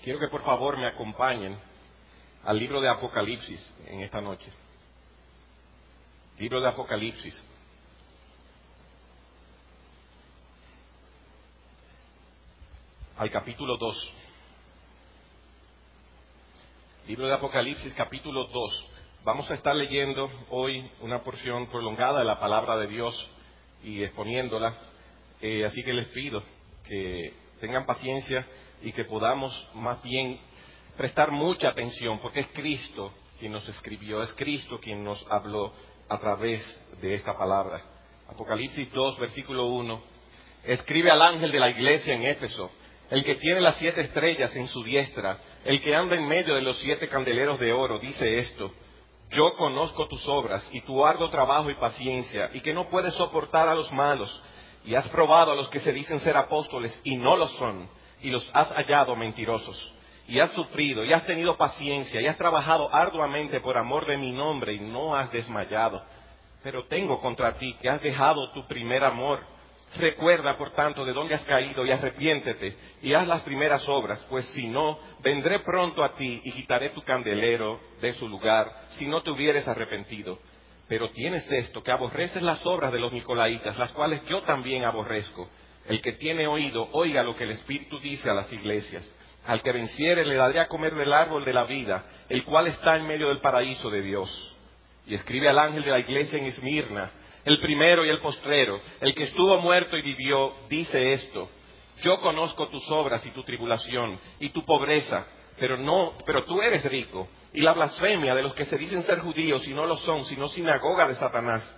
Quiero que por favor me acompañen al libro de Apocalipsis en esta noche. Libro de Apocalipsis. Al capítulo 2. Libro de Apocalipsis, capítulo 2. Vamos a estar leyendo hoy una porción prolongada de la palabra de Dios y exponiéndola. Así que les pido que tengan paciencia y que podamos más bien prestar mucha atención, porque es Cristo quien nos escribió, es Cristo quien nos habló a través de esta palabra. Apocalipsis 2, versículo 1. Escribe al ángel de la iglesia en Éfeso, el que tiene las 7 estrellas en su diestra, el que anda en medio de los 7 candeleros de oro, dice esto: yo conozco tus obras y tu arduo trabajo y paciencia, y que no puedes soportar a los malos, y has probado a los que se dicen ser apóstoles y no lo son, y los has hallado mentirosos. Y has sufrido, y has tenido paciencia, y has trabajado arduamente por amor de mi nombre, y no has desmayado. Pero tengo contra ti que has dejado tu primer amor. Recuerda, por tanto, de dónde has caído, y arrepiéntete, y haz las primeras obras, pues si no, vendré pronto a ti, y quitaré tu candelero de su lugar, si no te hubieres arrepentido. Pero tienes esto, que aborreces las obras de los nicolaítas, las cuales yo también aborrezco. El que tiene oído, oiga lo que el Espíritu dice a las iglesias. Al que venciere le daré a comer del árbol de la vida, el cual está en medio del paraíso de Dios. Y escribe al ángel de la iglesia en Esmirna, el primero y el postrero, el que estuvo muerto y vivió, dice esto: yo conozco tus obras y tu tribulación y tu pobreza, pero tú eres rico, y la blasfemia de los que se dicen ser judíos y no lo son, sino sinagoga de Satanás.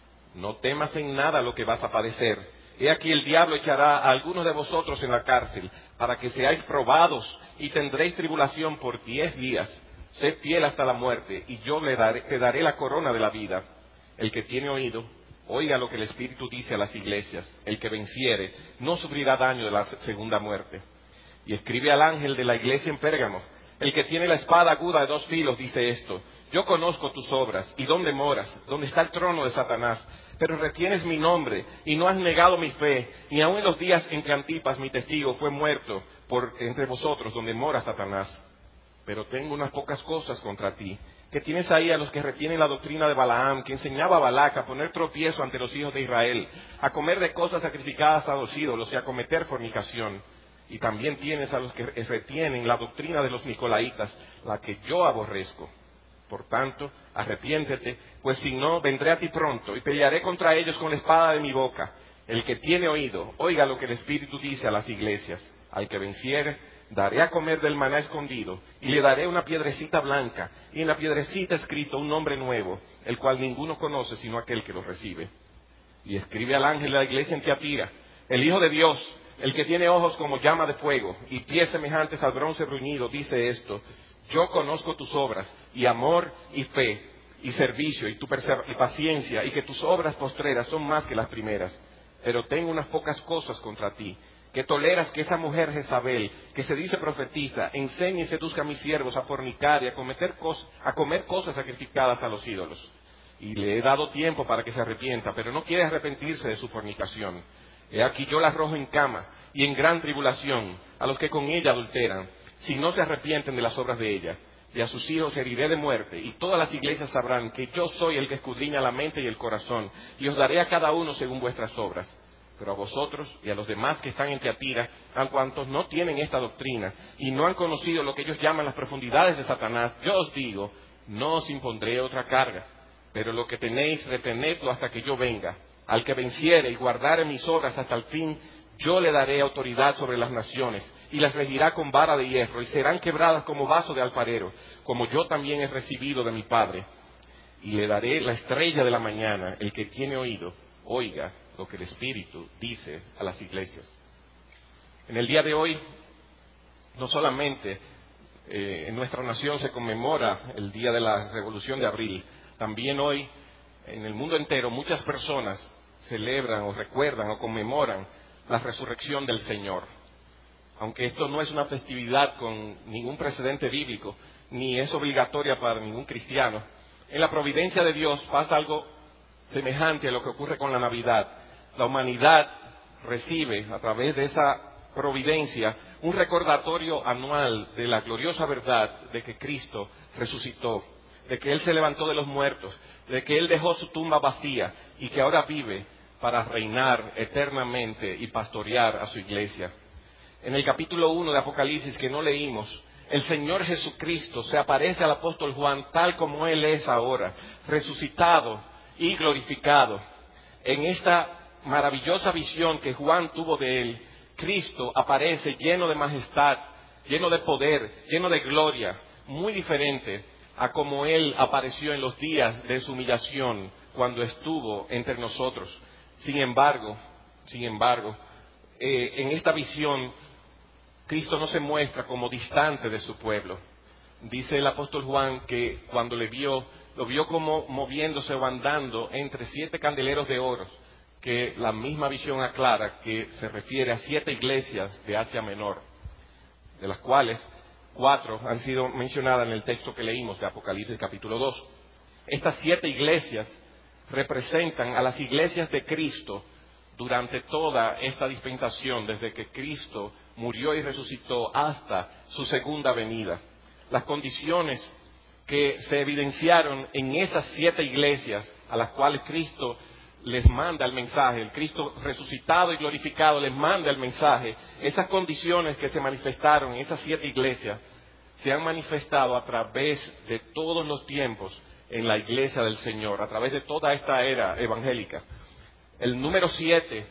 No temas en nada lo que vas a padecer. He aquí el diablo echará a algunos de vosotros en la cárcel, para que seáis probados, y tendréis tribulación por 10 días. Sed fiel hasta la muerte, y yo te daré la corona de la vida. El que tiene oído, oiga lo que el Espíritu dice a las iglesias. El que venciere no sufrirá daño de la segunda muerte. Y escribe al ángel de la iglesia en Pérgamo, el que tiene la espada aguda de 2 filos, dice esto: yo conozco tus obras, y dónde moras, dónde está el trono de Satanás, pero retienes mi nombre, y no has negado mi fe, ni aun en los días en que Antipas, mi testigo, fue muerto por entre vosotros, donde mora Satanás. Pero tengo unas pocas cosas contra ti, que tienes ahí a los que retienen la doctrina de Balaam, que enseñaba a Balac a poner tropiezo ante los hijos de Israel, a comer de cosas sacrificadas a los ídolos y a cometer fornicación. Y también tienes a los que retienen la doctrina de los nicolaítas, la que yo aborrezco. Por tanto, arrepiéntete, pues si no, vendré a ti pronto y pelearé contra ellos con la espada de mi boca. El que tiene oído, oiga lo que el Espíritu dice a las iglesias. Al que venciere, daré a comer del maná escondido, y le daré una piedrecita blanca, y en la piedrecita escrito un nombre nuevo, el cual ninguno conoce sino aquel que lo recibe. Y escribe al ángel de la iglesia en Tiatira, el Hijo de Dios, el que tiene ojos como llama de fuego, y pies semejantes al bronce bruñido, dice esto: yo conozco tus obras, y amor, y fe, y servicio, y paciencia, y que tus obras postreras son más que las primeras. Pero tengo unas pocas cosas contra ti, que toleras que esa mujer Jezabel, que se dice profetiza, enseñe y seduzca a mis siervos a fornicar y a comer cosas sacrificadas a los ídolos. Y le he dado tiempo para que se arrepienta, pero no quiere arrepentirse de su fornicación. He aquí yo la arrojo en cama y en gran tribulación a los que con ella adulteran, si no se arrepienten de las obras de ella. Y a sus hijos heriré de muerte, y todas las iglesias sabrán que yo soy el que escudriña la mente y el corazón, y os daré a cada uno según vuestras obras. Pero a vosotros y a los demás que están en Tiatira, a cuantos no tienen esta doctrina, y no han conocido lo que ellos llaman las profundidades de Satanás, yo os digo: no os impondré otra carga, pero lo que tenéis, retenedlo hasta que yo venga. Al que venciere y guardare mis obras hasta el fin, yo le daré autoridad sobre las naciones, y las regirá con vara de hierro, y serán quebradas como vaso de alfarero, como yo también he recibido de mi Padre. Y le daré la estrella de la mañana. El que tiene oído, oiga lo que el Espíritu dice a las iglesias. En el día de hoy, no solamente en nuestra nación se conmemora el día de la Revolución de Abril, también hoy en el mundo entero muchas personas celebran o recuerdan o conmemoran la resurrección del Señor. Aunque esto no es una festividad con ningún precedente bíblico, ni es obligatoria para ningún cristiano, en la providencia de Dios pasa algo semejante a lo que ocurre con la Navidad. La humanidad recibe a través de esa providencia, un recordatorio anual de la gloriosa verdad de que Cristo resucitó, de que Él se levantó de los muertos, de que Él dejó su tumba vacía y que ahora vive para reinar eternamente y pastorear a su iglesia. En el capítulo 1 de Apocalipsis, que no leímos, el Señor Jesucristo se aparece al apóstol Juan tal como Él es ahora, resucitado y glorificado. En esta maravillosa visión que Juan tuvo de Él, Cristo aparece lleno de majestad, lleno de poder, lleno de gloria, muy diferente a como Él apareció en los días de su humillación cuando estuvo entre nosotros. Sin embargo, en esta visión, Cristo no se muestra como distante de su pueblo. Dice el apóstol Juan que cuando lo vio como moviéndose o andando entre 7 candeleros de oro, que la misma visión aclara que se refiere a 7 iglesias de Asia Menor, de las cuales 4 han sido mencionadas en el texto que leímos de Apocalipsis capítulo 2. Estas 7 iglesias representan a las iglesias de Cristo durante toda esta dispensación, desde que Cristo murió y resucitó hasta su segunda venida. Las condiciones que se evidenciaron en esas 7 iglesias a las cuales Cristo les manda el mensaje, el Cristo resucitado y glorificado les manda el mensaje, esas condiciones que se manifestaron en esas 7 iglesias se han manifestado a través de todos los tiempos en la iglesia del Señor, a través de toda esta era evangélica. El número 7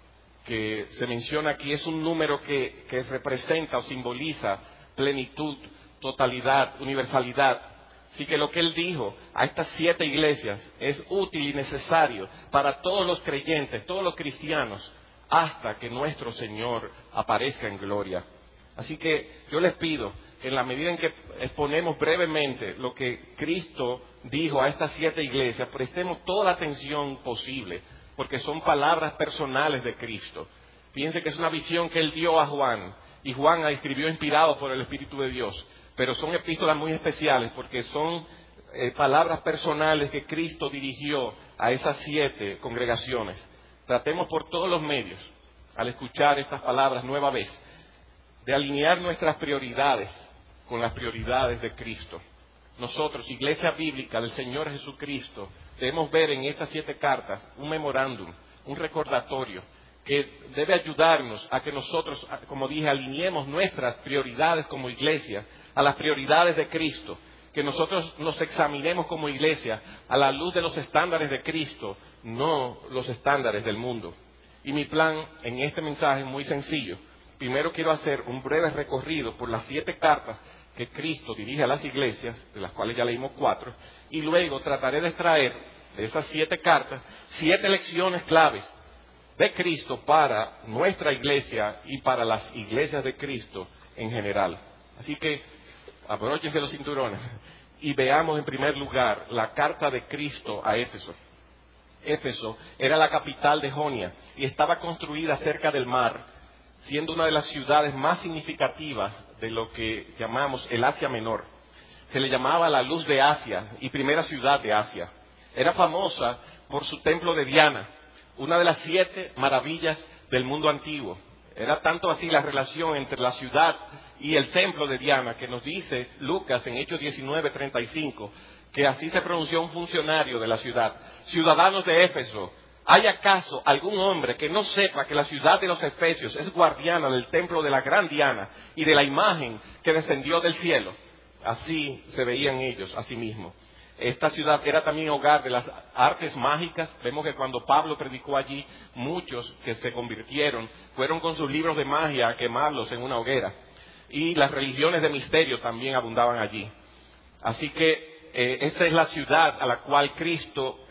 que se menciona aquí es un número que representa o simboliza plenitud, totalidad, universalidad. Así que lo que Él dijo a estas 7 iglesias es útil y necesario para todos los creyentes, todos los cristianos, hasta que nuestro Señor aparezca en gloria. Así que yo les pido que en la medida en que exponemos brevemente lo que Cristo dijo a estas 7 iglesias, prestemos toda la atención posible, porque son palabras personales de Cristo. Piense que es una visión que Él dio a Juan, y Juan la escribió inspirado por el Espíritu de Dios, pero son epístolas muy especiales porque son palabras personales que Cristo dirigió a esas 7 congregaciones. Tratemos por todos los medios, al escuchar estas palabras nueva vez, de alinear nuestras prioridades con las prioridades de Cristo. Nosotros, Iglesia Bíblica del Señor Jesucristo, debemos ver en estas 7 cartas un memorándum, un recordatorio que debe ayudarnos a que nosotros, como dije, alineemos nuestras prioridades como iglesia a las prioridades de Cristo, que nosotros nos examinemos como iglesia a la luz de los estándares de Cristo, no los estándares del mundo. Y mi plan en este mensaje es muy sencillo. Primero quiero hacer un breve recorrido por las 7 cartas que Cristo dirige a las iglesias, de las cuales ya leímos 4, y luego trataré de extraer de esas 7 cartas 7 lecciones claves de Cristo para nuestra iglesia y para las iglesias de Cristo en general. Así que abróchense los cinturones y veamos en primer lugar la carta de Cristo a Éfeso. Éfeso era la capital de Jonia y estaba construida cerca del mar, siendo una de las ciudades más significativas de lo que llamamos el Asia Menor. Se le llamaba la luz de Asia y primera ciudad de Asia. Era famosa por su templo de Diana, una de las 7 maravillas del mundo antiguo. Era tanto así la relación entre la ciudad y el templo de Diana que nos dice Lucas en Hechos 19:35, que así se pronunció un funcionario de la ciudad: ciudadanos de Éfeso, ¿hay acaso algún hombre que no sepa que la ciudad de los Efesios es guardiana del templo de la gran Diana y de la imagen que descendió del cielo? Así se veían ellos a sí mismos. Esta ciudad era también hogar de las artes mágicas. Vemos que cuando Pablo predicó allí, muchos que se convirtieron fueron con sus libros de magia a quemarlos en una hoguera. Y las religiones de misterio también abundaban allí. Así que esa es la ciudad a la cual Cristo,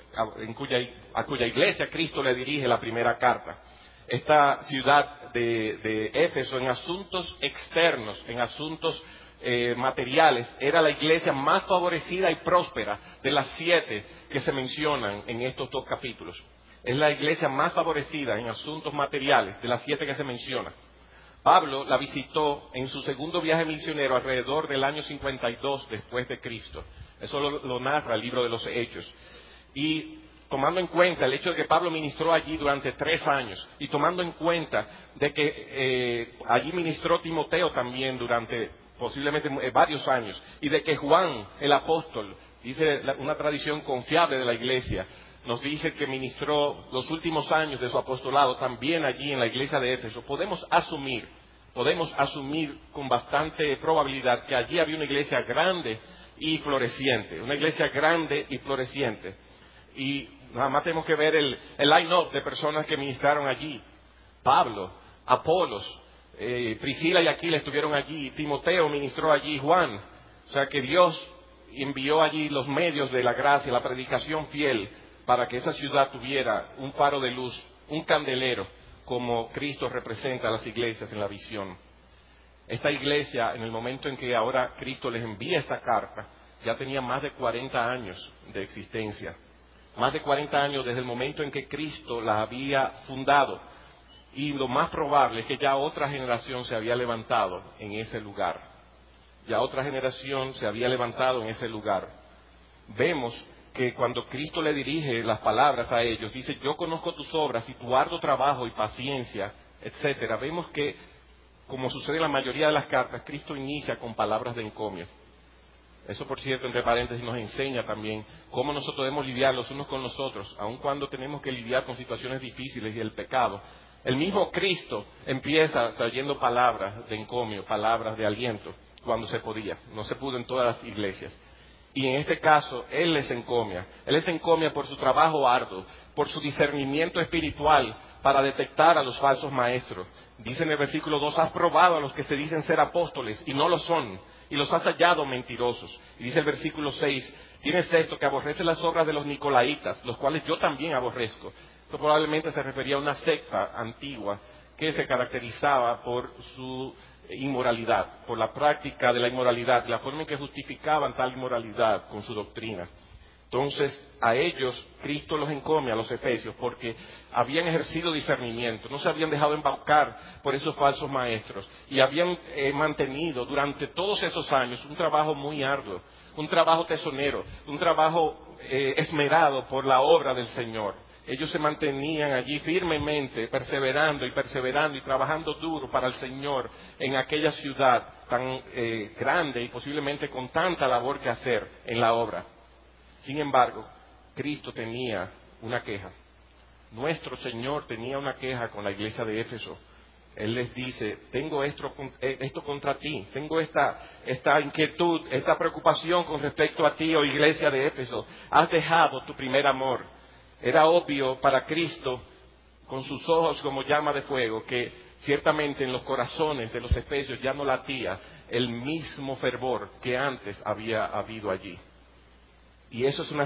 a cuya iglesia Cristo le dirige la primera carta. Esta ciudad de Éfeso, en asuntos externos, en asuntos materiales, era la iglesia más favorecida y próspera de las 7 que se mencionan en estos 2 capítulos. Es la iglesia más favorecida en asuntos materiales de las 7 que se mencionan. Pablo la visitó en su segundo viaje misionero alrededor del año 52 después de Cristo. Eso lo narra el libro de los Hechos. Y tomando en cuenta el hecho de que Pablo ministró allí durante 3 años y tomando en cuenta de que allí ministró Timoteo también durante posiblemente varios años, y de que Juan, el apóstol, dice una tradición confiable de la iglesia, nos dice que ministró los últimos años de su apostolado también allí en la iglesia de Éfeso, podemos asumir con bastante probabilidad que allí había una iglesia grande y floreciente, y nada más tenemos que ver el line-up de personas que ministraron allí. Pablo, Apolos, Priscila y Aquila estuvieron allí, Timoteo ministró allí, Juan. O sea que Dios envió allí los medios de la gracia, la predicación fiel, para que esa ciudad tuviera un faro de luz, un candelero, como Cristo representa a las iglesias en la visión. Esta iglesia, en el momento en que ahora Cristo les envía esta carta, ya tenía más de 40 años de existencia. Más de 40 años desde el momento en que Cristo la había fundado. Y lo más probable es que ya otra generación se había levantado en ese lugar. Vemos que cuando Cristo le dirige las palabras a ellos, dice, yo conozco tus obras y tu arduo trabajo y paciencia, etcétera. Vemos que, como sucede en la mayoría de las cartas, Cristo inicia con palabras de encomio. Eso, por cierto, entre paréntesis, nos enseña también cómo nosotros debemos lidiar los unos con los otros, aun cuando tenemos que lidiar con situaciones difíciles y el pecado. El mismo Cristo empieza trayendo palabras de encomio, palabras de aliento, cuando se podía. No se pudo en todas las iglesias. Y en este caso, Él les encomia. Él les encomia por su trabajo arduo, por su discernimiento espiritual para detectar a los falsos maestros. Dice en el versículo 2, has probado a los que se dicen ser apóstoles y no lo son, y los has hallado mentirosos. Y dice el versículo 6, tienes esto, que aborreces las obras de los nicolaitas, los cuales yo también aborrezco. Esto probablemente se refería a una secta antigua que se caracterizaba por su inmoralidad, por la práctica de la inmoralidad, la forma en que justificaban tal inmoralidad con su doctrina. Entonces, a ellos Cristo los encomia, a los efesios, porque habían ejercido discernimiento, no se habían dejado embaucar por esos falsos maestros y habían mantenido durante todos esos años un trabajo muy arduo, un trabajo tesonero, un trabajo esmerado por la obra del Señor. Ellos se mantenían allí firmemente, perseverando y trabajando duro para el Señor en aquella ciudad tan grande y posiblemente con tanta labor que hacer en la obra. Sin embargo, Cristo tenía una queja. Nuestro Señor tenía una queja con la iglesia de Éfeso. Él les dice, tengo esto contra ti, tengo esta inquietud, esta preocupación con respecto a ti, oh iglesia de Éfeso. Has dejado tu primer amor. Era obvio para Cristo, con sus ojos como llama de fuego, que ciertamente en los corazones de los efesios ya no latía el mismo fervor que antes había habido allí. Y eso es una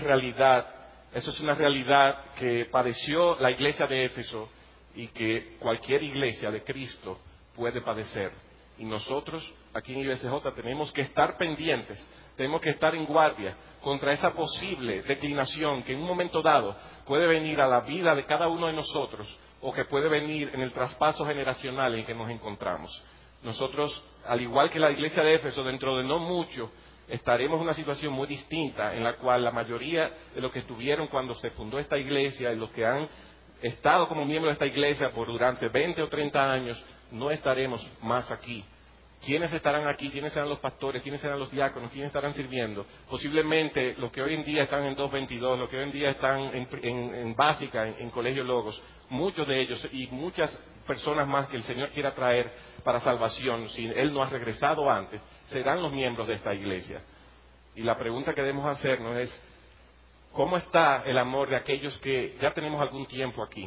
realidad que padeció la iglesia de Éfeso y que cualquier iglesia de Cristo puede padecer. Y nosotros, aquí en IBCJ, tenemos que estar pendientes, tenemos que estar en guardia contra esa posible declinación que en un momento dado puede venir a la vida de cada uno de nosotros o que puede venir en el traspaso generacional en que nos encontramos. Nosotros, al igual que la iglesia de Éfeso, dentro de no mucho, estaremos en una situación muy distinta en la cual la mayoría de los que estuvieron cuando se fundó esta iglesia y los que han estado como miembros de esta iglesia por durante 20 o 30 años, no estaremos más aquí. ¿Quiénes estarán aquí? ¿Quiénes serán los pastores? ¿Quiénes serán los diáconos? ¿Quiénes estarán sirviendo? Posiblemente los que hoy en día están en 222, los que hoy en día están en básica, en Colegio Logos, muchos de ellos y muchas personas más que el Señor quiera traer para salvación, si Él no ha regresado antes, serán los miembros de esta iglesia. Y la pregunta que debemos hacernos es, ¿cómo está el amor de aquellos que ya tenemos algún tiempo aquí?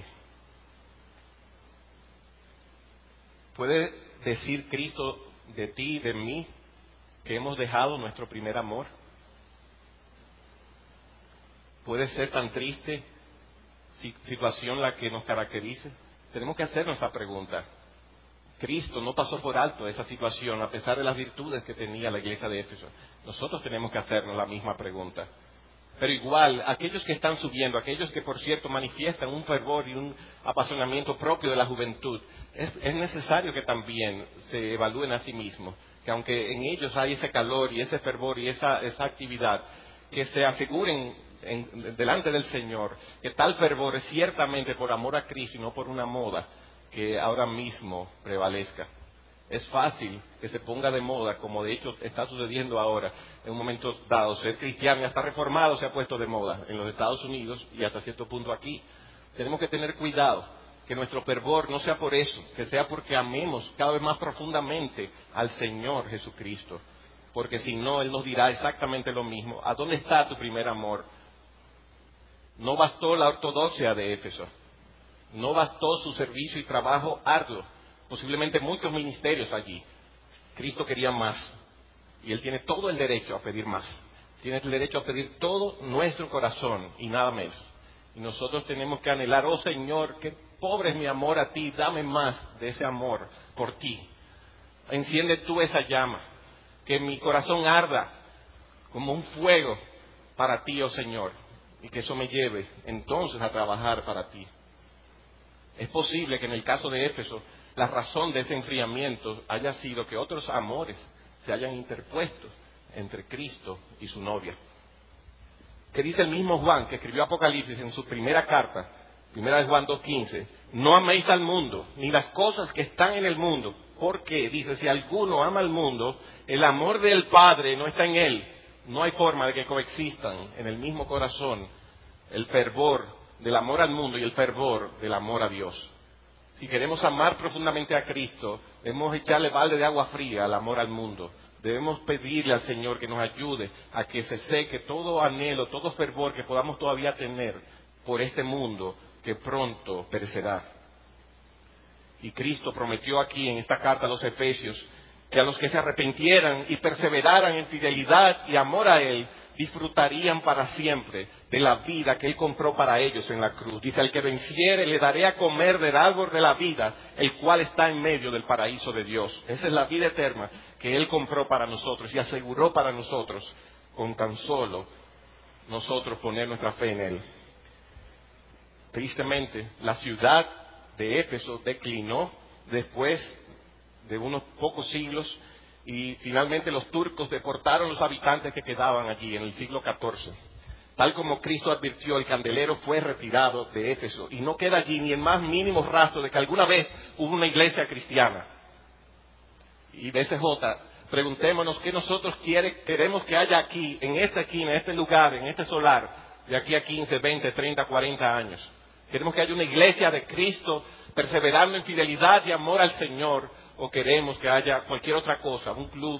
¿Puede decir Cristo de ti y de mí que hemos dejado nuestro primer amor? ¿Puede ser tan triste situación la que nos caracterice? Tenemos que hacernos esa pregunta. Cristo no pasó por alto esa situación a pesar de las virtudes que tenía la iglesia de Éfeso. Nosotros tenemos que hacernos la misma pregunta. Pero igual, aquellos que están subiendo, aquellos que por cierto manifiestan un fervor y un apasionamiento propio de la juventud, es necesario que también se evalúen a sí mismos, que aunque en ellos hay ese calor y ese fervor y esa actividad, que se aseguren delante del Señor, que tal fervor es ciertamente por amor a Cristo y no por una moda que ahora mismo prevalezca. Es fácil que se ponga de moda, como de hecho está sucediendo ahora, en un momento dado. Ser cristiano y hasta reformado se ha puesto de moda en los Estados Unidos y hasta cierto punto aquí. Tenemos que tener cuidado, que nuestro fervor no sea por eso, que sea porque amemos cada vez más profundamente al Señor Jesucristo. Porque si no, Él nos dirá exactamente lo mismo. ¿A dónde está tu primer amor? No bastó la ortodoxia de Éfeso. No bastó su servicio y trabajo arduo. Posiblemente muchos ministerios allí. Cristo quería más. Y Él tiene todo el derecho a pedir más. Tiene el derecho a pedir todo nuestro corazón y nada menos. Y nosotros tenemos que anhelar, oh Señor, qué pobre es mi amor a ti, dame más de ese amor por ti. Enciende tú esa llama. Que mi corazón arda como un fuego para ti, oh Señor. Y que eso me lleve entonces a trabajar para ti. Es posible que en el caso de Éfeso, la razón de ese enfriamiento haya sido que otros amores se hayan interpuesto entre Cristo y su novia. Que dice el mismo Juan, que escribió Apocalipsis en su primera carta, primera de Juan 2:15, no améis al mundo, ni las cosas que están en el mundo, porque, dice, si alguno ama al mundo, el amor del Padre no está en él. No hay forma de que coexistan en el mismo corazón el fervor del amor al mundo y el fervor del amor a Dios. Si queremos amar profundamente a Cristo, debemos echarle balde de agua fría al amor al mundo. Debemos pedirle al Señor que nos ayude a que se seque todo anhelo, todo fervor que podamos todavía tener por este mundo que pronto perecerá. Y Cristo prometió aquí en esta carta a los Efesios que a los que se arrepintieran y perseveraran en fidelidad y amor a Él, disfrutarían para siempre de la vida que Él compró para ellos en la cruz. Dice, al que venciere le daré a comer del árbol de la vida, el cual está en medio del paraíso de Dios. Esa es la vida eterna que Él compró para nosotros y aseguró para nosotros con tan solo nosotros poner nuestra fe en Él. Tristemente, la ciudad de Éfeso declinó después de unos pocos siglos y finalmente los turcos deportaron los habitantes que quedaban allí en el siglo XIV. Tal como Cristo advirtió, el candelero fue retirado de Éfeso y no queda allí ni el más mínimo rastro de que alguna vez hubo una iglesia cristiana. Y BCJ, preguntémonos qué nosotros queremos que haya aquí, en esta esquina, en este lugar, en este solar, de aquí a 15, 20, 30, 40 años. Queremos que haya una iglesia de Cristo perseverando en fidelidad y amor al Señor, o queremos que haya cualquier otra cosa, un club,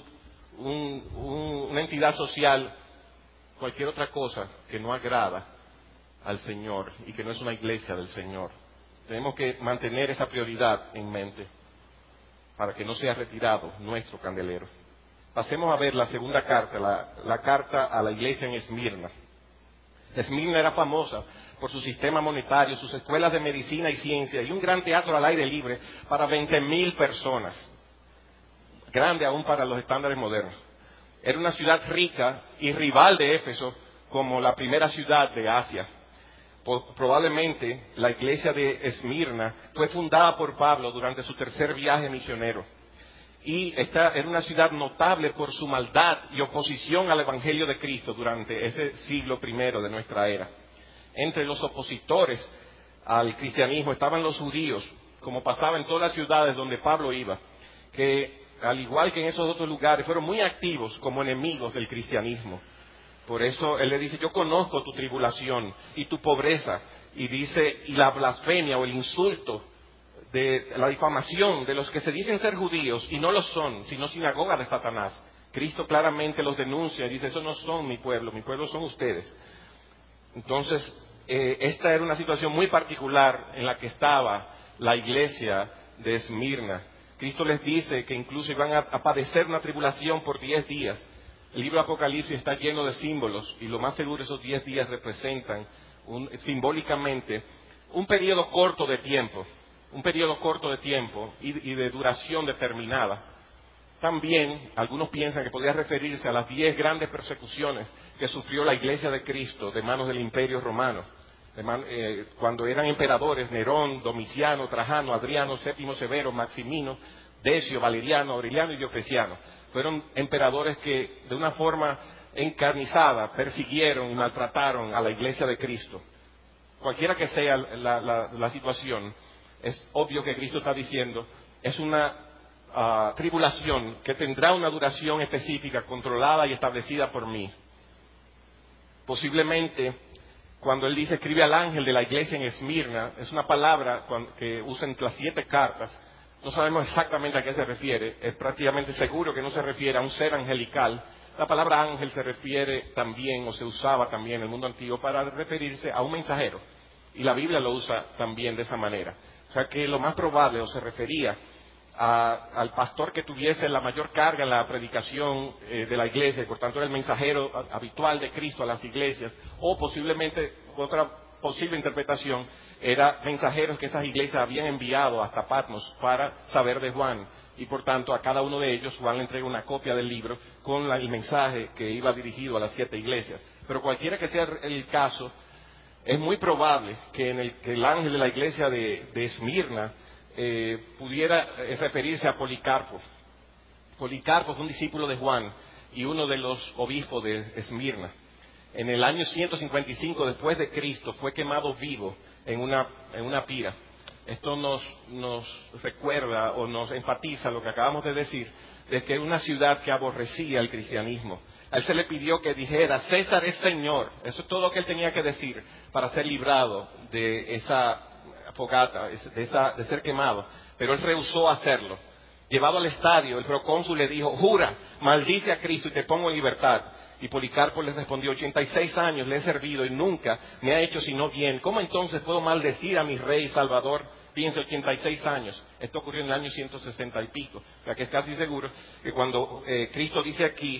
una entidad social, cualquier otra cosa que no agrada al Señor y que no es una iglesia del Señor. Tenemos que mantener esa prioridad en mente para que no sea retirado nuestro candelero. Pasemos a ver la segunda carta, la carta a la iglesia en Esmirna. Esmirna era famosa por su sistema monetario, sus escuelas de medicina y ciencia y un gran teatro al aire libre para 20,000 personas. Grande aún para los estándares modernos. Era una ciudad rica y rival de Éfeso como la primera ciudad de Asia. Probablemente la iglesia de Esmirna fue fundada por Pablo durante su tercer viaje misionero. Y esta era una ciudad notable por su maldad y oposición al Evangelio de Cristo durante ese siglo primero de nuestra era. Entre los opositores al cristianismo estaban los judíos, como pasaba en todas las ciudades donde Pablo iba, que al igual que en esos otros lugares fueron muy activos como enemigos del cristianismo. Por eso él le dice, yo conozco tu tribulación y tu pobreza, y dice, y la blasfemia o el insulto, de la difamación de los que se dicen ser judíos y no lo son, sino sinagoga de Satanás. Cristo claramente los denuncia y dice, esos no son mi pueblo son ustedes. Entonces, esta era una situación muy particular en la que estaba la iglesia de Esmirna. Cristo les dice que incluso iban a padecer una tribulación por 10 días. El libro de Apocalipsis está lleno de símbolos y lo más seguro esos 10 días representan simbólicamente un periodo corto de tiempo y de duración determinada. También algunos piensan que podría referirse a las 10 grandes persecuciones que sufrió la Iglesia de Cristo de manos del Imperio Romano, cuando eran emperadores Nerón, Domiciano, Trajano, Adriano, Séptimo Severo, Maximino, Decio, Valeriano, Aureliano y Diocleciano. fueron emperadores que de una forma encarnizada persiguieron y maltrataron a la iglesia de Cristo. Cualquiera que sea la situación, es obvio que Cristo está diciendo, es una tribulación que tendrá una duración específica, controlada y establecida por mí. Posiblemente, cuando él dice, escribe al ángel de la iglesia en Esmirna, es una palabra que usa en las 7 cartas. No sabemos exactamente a qué se refiere. Es prácticamente seguro que no se refiere a un ser angelical. La palabra ángel se refiere también, o se usaba también en el mundo antiguo para referirse a un mensajero. Y la Biblia lo usa también de esa manera. O sea que lo más probable, o se refería al pastor que tuviese la mayor carga en la predicación de la iglesia, y por tanto era el mensajero habitual de Cristo a las iglesias, o posiblemente otra posible interpretación era mensajeros que esas iglesias habían enviado hasta Patmos para saber de Juan, y por tanto a cada uno de ellos Juan le entrega una copia del libro con el mensaje que iba dirigido a las 7 iglesias. Pero cualquiera que sea el caso, es muy probable que el ángel de la iglesia de Esmirna pudiera referirse a Policarpo. Policarpo fue un discípulo de Juan y uno de los obispos de Esmirna. En el año 155 después de Cristo fue quemado vivo en una pira. Esto nos recuerda o nos enfatiza lo que acabamos de decir, de que era una ciudad que aborrecía el cristianismo. A él se le pidió que dijera, César es Señor. Eso es todo lo que él tenía que decir para ser librado de esa fogata, de ser quemado. Pero él rehusó hacerlo. Llevado al estadio, el procónsul le dijo, jura, maldice a Cristo y te pongo en libertad. Y Policarpo le respondió, 86 años le he servido y nunca me ha hecho sino bien. ¿Cómo entonces puedo maldecir a mi rey y salvador? Pienso, 86 años. Esto ocurrió en el año 160 y pico. O sea que es casi seguro que cuando Cristo dice aquí,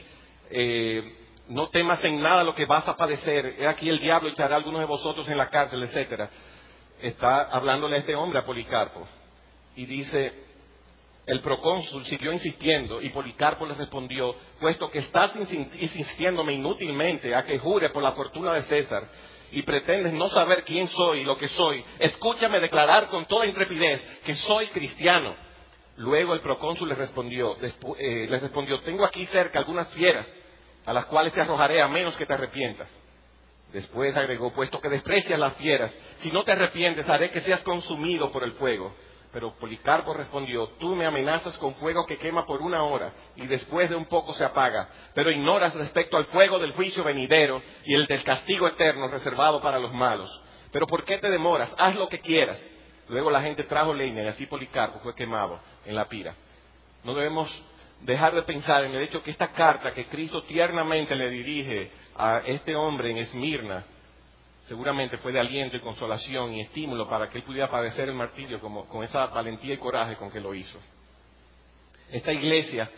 no temas en nada lo que vas a padecer, he aquí el diablo echará a algunos de vosotros en la cárcel, etcétera. Está hablándole a este hombre, a Policarpo. Y dice, el procónsul siguió insistiendo y Policarpo le respondió, puesto que estás insistiéndome inútilmente a que jure por la fortuna de César y pretendes no saber quién soy y lo que soy, escúchame declarar con toda intrepidez que soy cristiano. Luego el procónsul le respondió, tengo aquí cerca algunas fieras a las cuales te arrojaré a menos que te arrepientas. Después agregó, puesto que desprecias las fieras, si no te arrepientes haré que seas consumido por el fuego. Pero Policarpo respondió, tú me amenazas con fuego que quema por 1 hora y después de un poco se apaga, pero ignoras respecto al fuego del juicio venidero y el del castigo eterno reservado para los malos. Pero ¿por qué te demoras? Haz lo que quieras. Luego la gente trajo leña y así Policarpo fue quemado en la pira. No debemos dejar de pensar en el hecho que esta carta que Cristo tiernamente le dirige a este hombre en Esmirna, seguramente fue de aliento y consolación y estímulo para que él pudiera padecer el martirio con esa valentía y coraje con que lo hizo. Esta iglesia,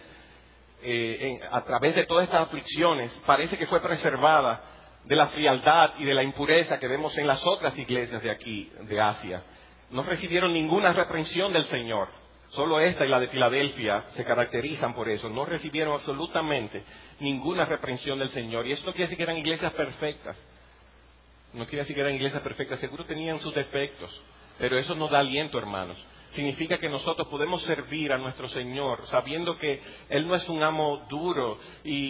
a través de todas estas aflicciones, parece que fue preservada de la frialdad y de la impureza que vemos en las otras iglesias de aquí, de Asia. No recibieron ninguna reprensión del Señor. Solo esta y la de Filadelfia se caracterizan por eso. No recibieron absolutamente ninguna reprensión del Señor. Y eso no quiere decir que eran iglesias perfectas. No quiere decir que eran iglesias perfectas, seguro tenían sus defectos, pero eso nos da aliento, hermanos. Significa que nosotros podemos servir a nuestro Señor sabiendo que Él no es un amo duro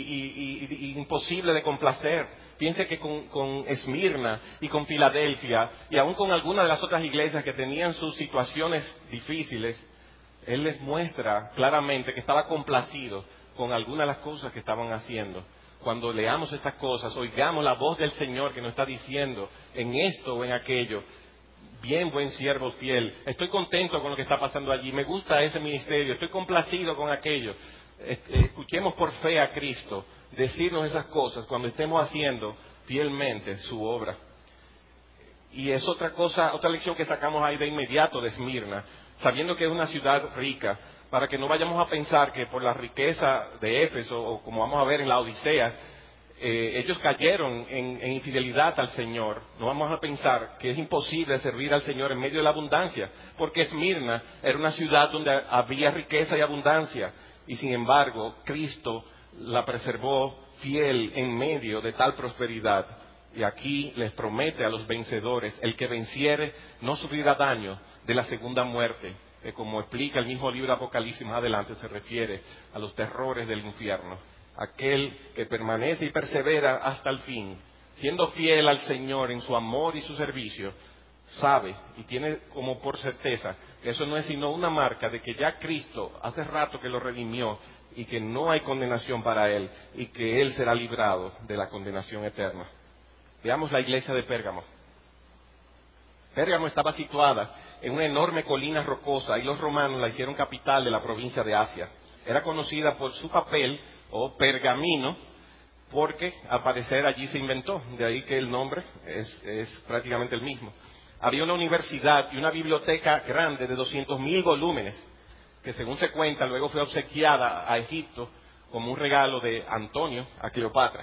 y imposible de complacer. Piense que con Esmirna y con Filadelfia y aún con algunas de las otras iglesias que tenían sus situaciones difíciles, Él les muestra claramente que estaba complacido con algunas de las cosas que estaban haciendo. Cuando leamos estas cosas, oigamos la voz del Señor que nos está diciendo en esto o en aquello, bien buen siervo fiel, estoy contento con lo que está pasando allí, me gusta ese ministerio, estoy complacido con aquello. Escuchemos por fe a Cristo decirnos esas cosas cuando estemos haciendo fielmente su obra. Y es otra lección que sacamos ahí de inmediato de Esmirna, sabiendo que es una ciudad rica, para que no vayamos a pensar que por la riqueza de Éfeso, o como vamos a ver en la Odisea, ellos cayeron en infidelidad al Señor. No vamos a pensar que es imposible servir al Señor en medio de la abundancia, porque Esmirna era una ciudad donde había riqueza y abundancia, y sin embargo Cristo la preservó fiel en medio de tal prosperidad. Y aquí les promete a los vencedores, el que venciere no sufrirá daño de la segunda muerte. que como explica el mismo libro de Apocalipsis más adelante, se refiere a los terrores del infierno. Aquel que permanece y persevera hasta el fin, siendo fiel al Señor en su amor y su servicio, sabe y tiene como por certeza que eso no es sino una marca de que ya Cristo hace rato que lo redimió y que no hay condenación para él y que él será librado de la condenación eterna. Veamos la iglesia de Pérgamo. Pérgamo estaba situada en una enorme colina rocosa y los romanos la hicieron capital de la provincia de Asia. Era conocida por su papel o pergamino porque al parecer allí se inventó, de ahí que el nombre es prácticamente el mismo. Había una universidad y una biblioteca grande de 200.000 volúmenes que según se cuenta luego fue obsequiada a Egipto como un regalo de Antonio a Cleopatra.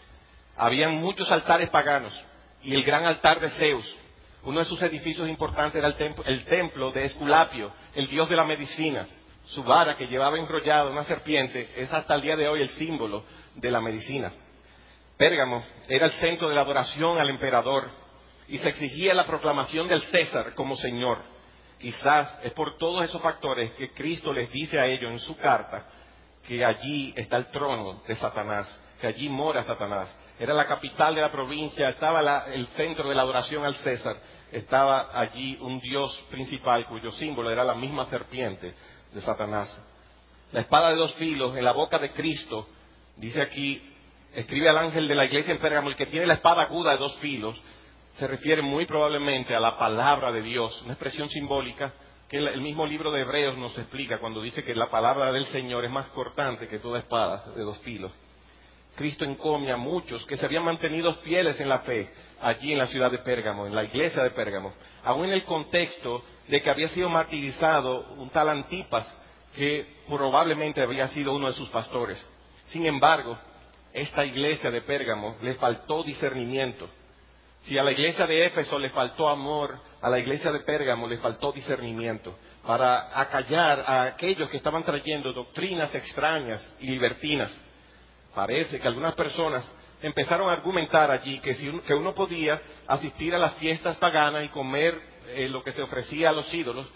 Habían muchos altares paganos y el gran altar de Zeus. Uno de sus edificios importantes era el templo de Esculapio, el dios de la medicina. Su vara que llevaba enrollada una serpiente es hasta el día de hoy el símbolo de la medicina. Pérgamo era el centro de la adoración al emperador y se exigía la proclamación del César como Señor. Quizás es por todos esos factores que Cristo les dice a ellos en su carta que allí está el trono de Satanás, que allí mora Satanás. Era la capital de la provincia, estaba el centro de la adoración al César, estaba allí un dios principal cuyo símbolo era la misma serpiente de Satanás. La espada de dos filos en la boca de Cristo, dice aquí, escribe al ángel de la iglesia en Pérgamo, el que tiene la espada aguda de dos filos, se refiere muy probablemente a la palabra de Dios, una expresión simbólica que el mismo libro de Hebreos nos explica cuando dice que la palabra del Señor es más cortante que toda espada de dos filos. Cristo encomia a muchos que se habían mantenido fieles en la fe allí en la ciudad de Pérgamo, en la iglesia de Pérgamo, aún en el contexto de que había sido martirizado un tal Antipas que probablemente había sido uno de sus pastores. Sin embargo, esta iglesia de Pérgamo le faltó discernimiento. Si a la iglesia de Éfeso le faltó amor, a la iglesia de Pérgamo le faltó discernimiento para acallar a aquellos que estaban trayendo doctrinas extrañas y libertinas. Parece que algunas personas empezaron a argumentar allí que uno podía asistir a las fiestas paganas y comer lo que se ofrecía a los ídolos,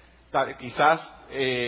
quizás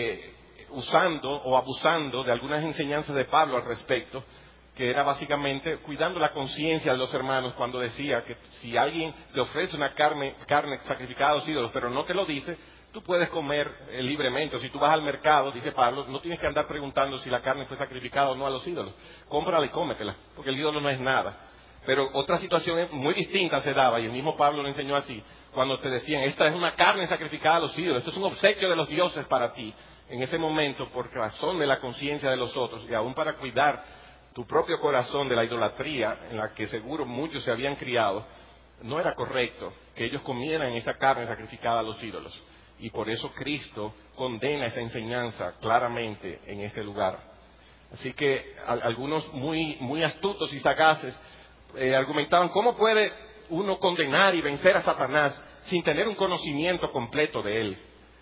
usando o abusando de algunas enseñanzas de Pablo al respecto, que era básicamente cuidando la conciencia de los hermanos cuando decía que si alguien te ofrece una carne sacrificada a los ídolos, pero no te lo dice, tú puedes comer libremente. O si tú vas al mercado, dice Pablo, no tienes que andar preguntando si la carne fue sacrificada o no a los ídolos. Cómprala y cómetela, porque el ídolo no es nada. Pero otra situación muy distinta se daba, y el mismo Pablo lo enseñó así, cuando te decían, esta es una carne sacrificada a los ídolos, esto es un obsequio de los dioses para ti. En ese momento, por razón de la conciencia de los otros, y aún para cuidar tu propio corazón de la idolatría en la que seguro muchos se habían criado, no era correcto que ellos comieran esa carne sacrificada a los ídolos. Y por eso Cristo condena esa enseñanza claramente en ese lugar. Así que algunos muy astutos y sagaces argumentaban, ¿cómo puede uno condenar y vencer a Satanás sin tener un conocimiento completo de él?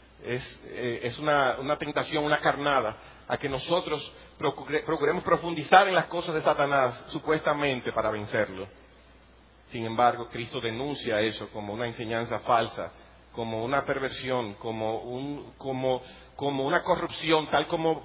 Es una tentación, una carnada, a que nosotros procuremos profundizar en las cosas de Satanás, supuestamente para vencerlo. Sin embargo, Cristo denuncia eso como una enseñanza falsa, como una perversión, como una corrupción, tal como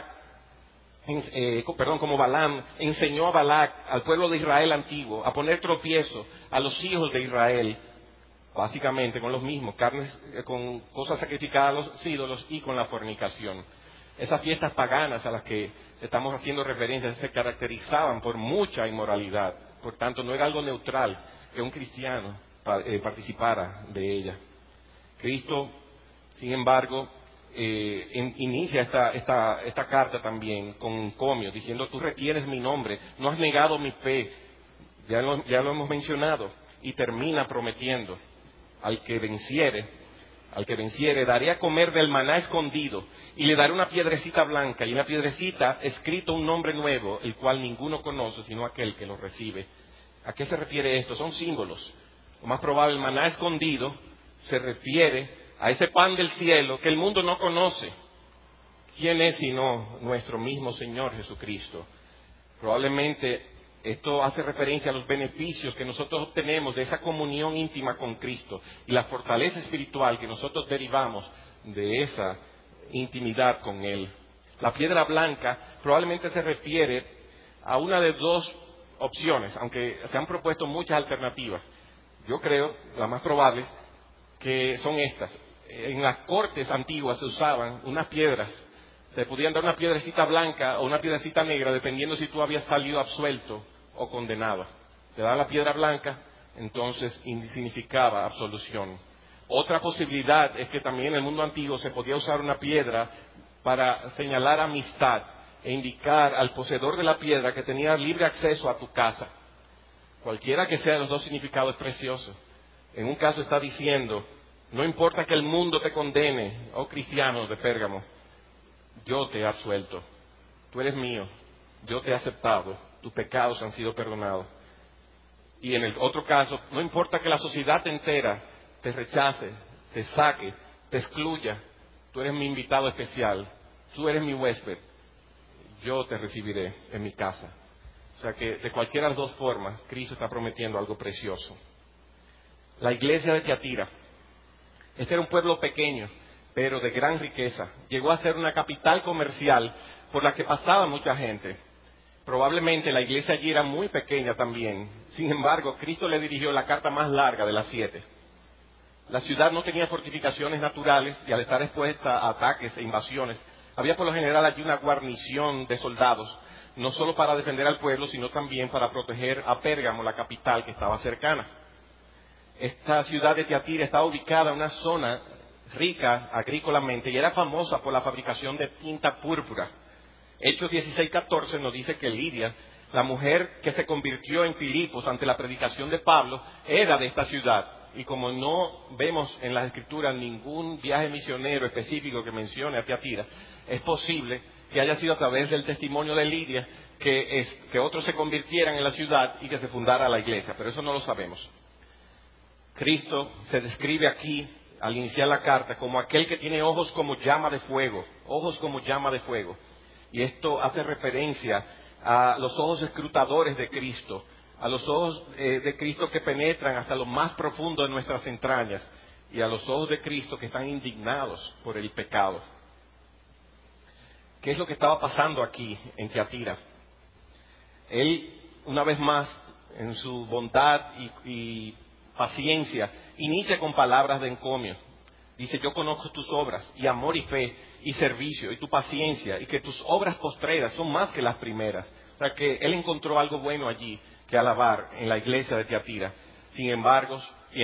como Balaam enseñó a Balac, al pueblo de Israel antiguo, a poner tropiezo a los hijos de Israel, básicamente con los mismos, con cosas sacrificadas a los ídolos y con la fornicación. Esas fiestas paganas a las que estamos haciendo referencia se caracterizaban por mucha inmoralidad. Por tanto, no era algo neutral que un cristiano participara de ella. Cristo, sin embargo, inicia esta carta también con encomio, diciendo, tú retienes mi nombre, no has negado mi fe, ya lo hemos mencionado, y termina prometiendo, al que venciere, daré a comer del maná escondido, y le daré una piedrecita blanca, y en la piedrecita escrito un nombre nuevo, el cual ninguno conoce, sino aquel que lo recibe. ¿A qué se refiere esto? Son símbolos. Lo más probable, el maná escondido se refiere a ese pan del cielo que el mundo no conoce. ¿Quién es sino nuestro mismo Señor Jesucristo? Probablemente esto hace referencia a los beneficios que nosotros obtenemos de esa comunión íntima con Cristo y la fortaleza espiritual que nosotros derivamos de esa intimidad con Él. La piedra blanca probablemente se refiere a una de dos opciones, aunque se han propuesto muchas alternativas. Yo creo, las más probables, que son estas. En las cortes antiguas se usaban unas piedras. Te podían dar una piedrecita blanca o una piedrecita negra, dependiendo si tú habías salido absuelto o condenado. Te daban la piedra blanca, entonces significaba absolución. Otra posibilidad es que también en el mundo antiguo se podía usar una piedra para señalar amistad e indicar al poseedor de la piedra que tenía libre acceso a tu casa. Cualquiera que sea de los dos significados es precioso. En un caso está diciendo, no importa que el mundo te condene, oh cristianos de Pérgamo, yo te he absuelto, tú eres mío, yo te he aceptado, tus pecados han sido perdonados. Y en el otro caso, no importa que la sociedad entera te rechace, te saque, te excluya, tú eres mi invitado especial, tú eres mi huésped, yo te recibiré en mi casa. O sea que de cualquiera de las dos formas, Cristo está prometiendo algo precioso. La iglesia de Tiatira. Este era un pueblo pequeño, pero de gran riqueza. Llegó a ser una capital comercial por la que pasaba mucha gente. Probablemente la iglesia allí era muy pequeña también. Sin embargo, Cristo le dirigió la carta más larga de las 7. La ciudad no tenía fortificaciones naturales y al estar expuesta a ataques e invasiones, había por lo general allí una guarnición de soldados, no solo para defender al pueblo, sino también para proteger a Pérgamo, la capital que estaba cercana. Esta ciudad de Tiatira estaba ubicada en una zona rica agrícolamente y era famosa por la fabricación de tinta púrpura. Hechos 16:14 nos dice que Lidia, la mujer que se convirtió en Filipos ante la predicación de Pablo, era de esta ciudad. Y como no vemos en las Escrituras ningún viaje misionero específico que mencione a Tiatira, es posible que haya sido a través del testimonio de Lidia que otros se convirtieran en la ciudad y que se fundara la iglesia, pero eso no lo sabemos. Cristo se describe aquí, al iniciar la carta, como aquel que tiene ojos como llama de fuego, ojos como llama de fuego. Y esto hace referencia a los ojos escrutadores de Cristo, a los ojos de Cristo que penetran hasta lo más profundo de nuestras entrañas y a los ojos de Cristo que están indignados por el pecado. ¿Qué es lo que estaba pasando aquí en Tiatira? Él, una vez más, en su bondad y paciencia, inicia con palabras de encomio. Dice, yo conozco tus obras, y amor y fe, y servicio, y tu paciencia, y que tus obras postreras son más que las primeras. O sea que él encontró algo bueno allí que alabar en la iglesia de Tiatira. Sin embargo,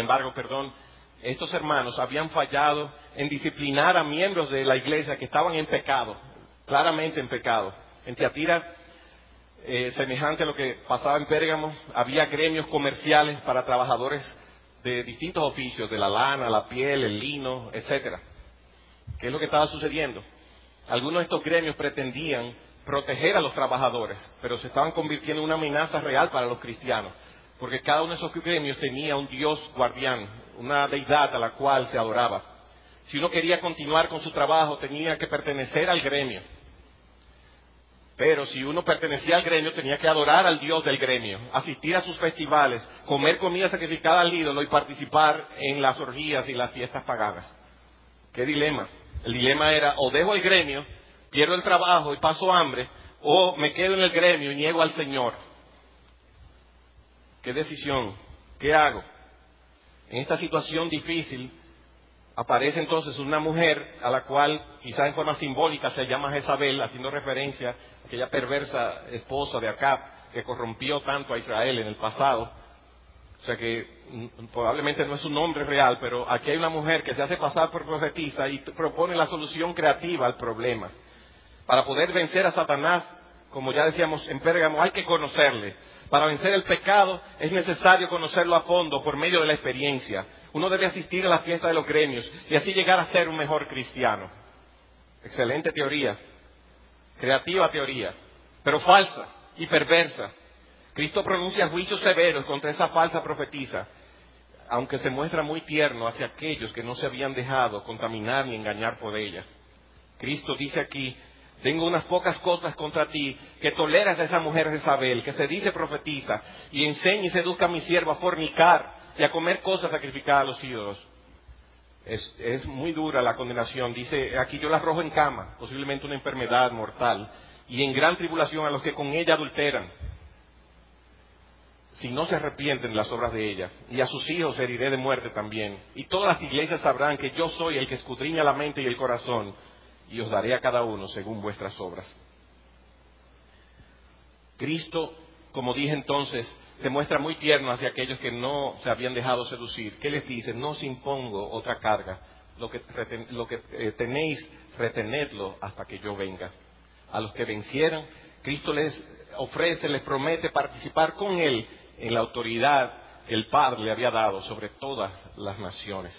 estos hermanos habían fallado en disciplinar a miembros de la iglesia que estaban en pecado, claramente en pecado. En Tiatira, semejante a lo que pasaba en Pérgamo, había gremios comerciales para trabajadores de distintos oficios, de la lana, la piel, el lino, etcétera. ¿Qué es lo que estaba sucediendo? Algunos de estos gremios pretendían proteger a los trabajadores, pero se estaban convirtiendo en una amenaza real para los cristianos, porque cada uno de esos gremios tenía un dios guardián, una deidad a la cual se adoraba. Si uno quería continuar con su trabajo, tenía que pertenecer al gremio. Pero si uno pertenecía al gremio, tenía que adorar al Dios del gremio, asistir a sus festivales, comer comida sacrificada al ídolo y participar en las orgías y las fiestas paganas. ¿Qué dilema? El dilema era, o dejo el gremio, pierdo el trabajo y paso hambre, o me quedo en el gremio y niego al Señor. ¿Qué decisión? ¿Qué hago? En esta situación difícil, aparece entonces una mujer a la cual quizás en forma simbólica se llama Jezabel, haciendo referencia a aquella perversa esposa de Acab que corrompió tanto a Israel en el pasado. O sea que probablemente no es un nombre real, pero aquí hay una mujer que se hace pasar por profetisa y propone la solución creativa al problema. Para poder vencer a Satanás, como ya decíamos en Pérgamo, hay que conocerle. Para vencer el pecado es necesario conocerlo a fondo por medio de la experiencia. Uno debe asistir a la fiesta de los gremios y así llegar a ser un mejor cristiano. Excelente teoría, creativa teoría, pero falsa y perversa. Cristo pronuncia juicios severos contra esa falsa profetisa, aunque se muestra muy tierno hacia aquellos que no se habían dejado contaminar ni engañar por ella. Cristo dice aquí, tengo unas pocas cosas contra ti, que toleras a esa mujer Jezabel, que se dice profetiza, y enseña y seduzca a mi siervo a fornicar y a comer cosas sacrificadas a los ídolos. Es muy dura la condenación. Dice, aquí yo la arrojo en cama, posiblemente una enfermedad mortal, y en gran tribulación a los que con ella adulteran, si no se arrepienten de las obras de ella, y a sus hijos heriré de muerte también. Y todas las iglesias sabrán que yo soy el que escudriña la mente y el corazón, y os daré a cada uno según vuestras obras. Cristo, como dije entonces, se muestra muy tierno hacia aquellos que no se habían dejado seducir. ¿Qué les dice? No os impongo otra carga. Lo que tenéis, retenedlo hasta que yo venga. A los que vencieran, Cristo les ofrece, les promete participar con Él en la autoridad que el Padre le había dado sobre todas las naciones.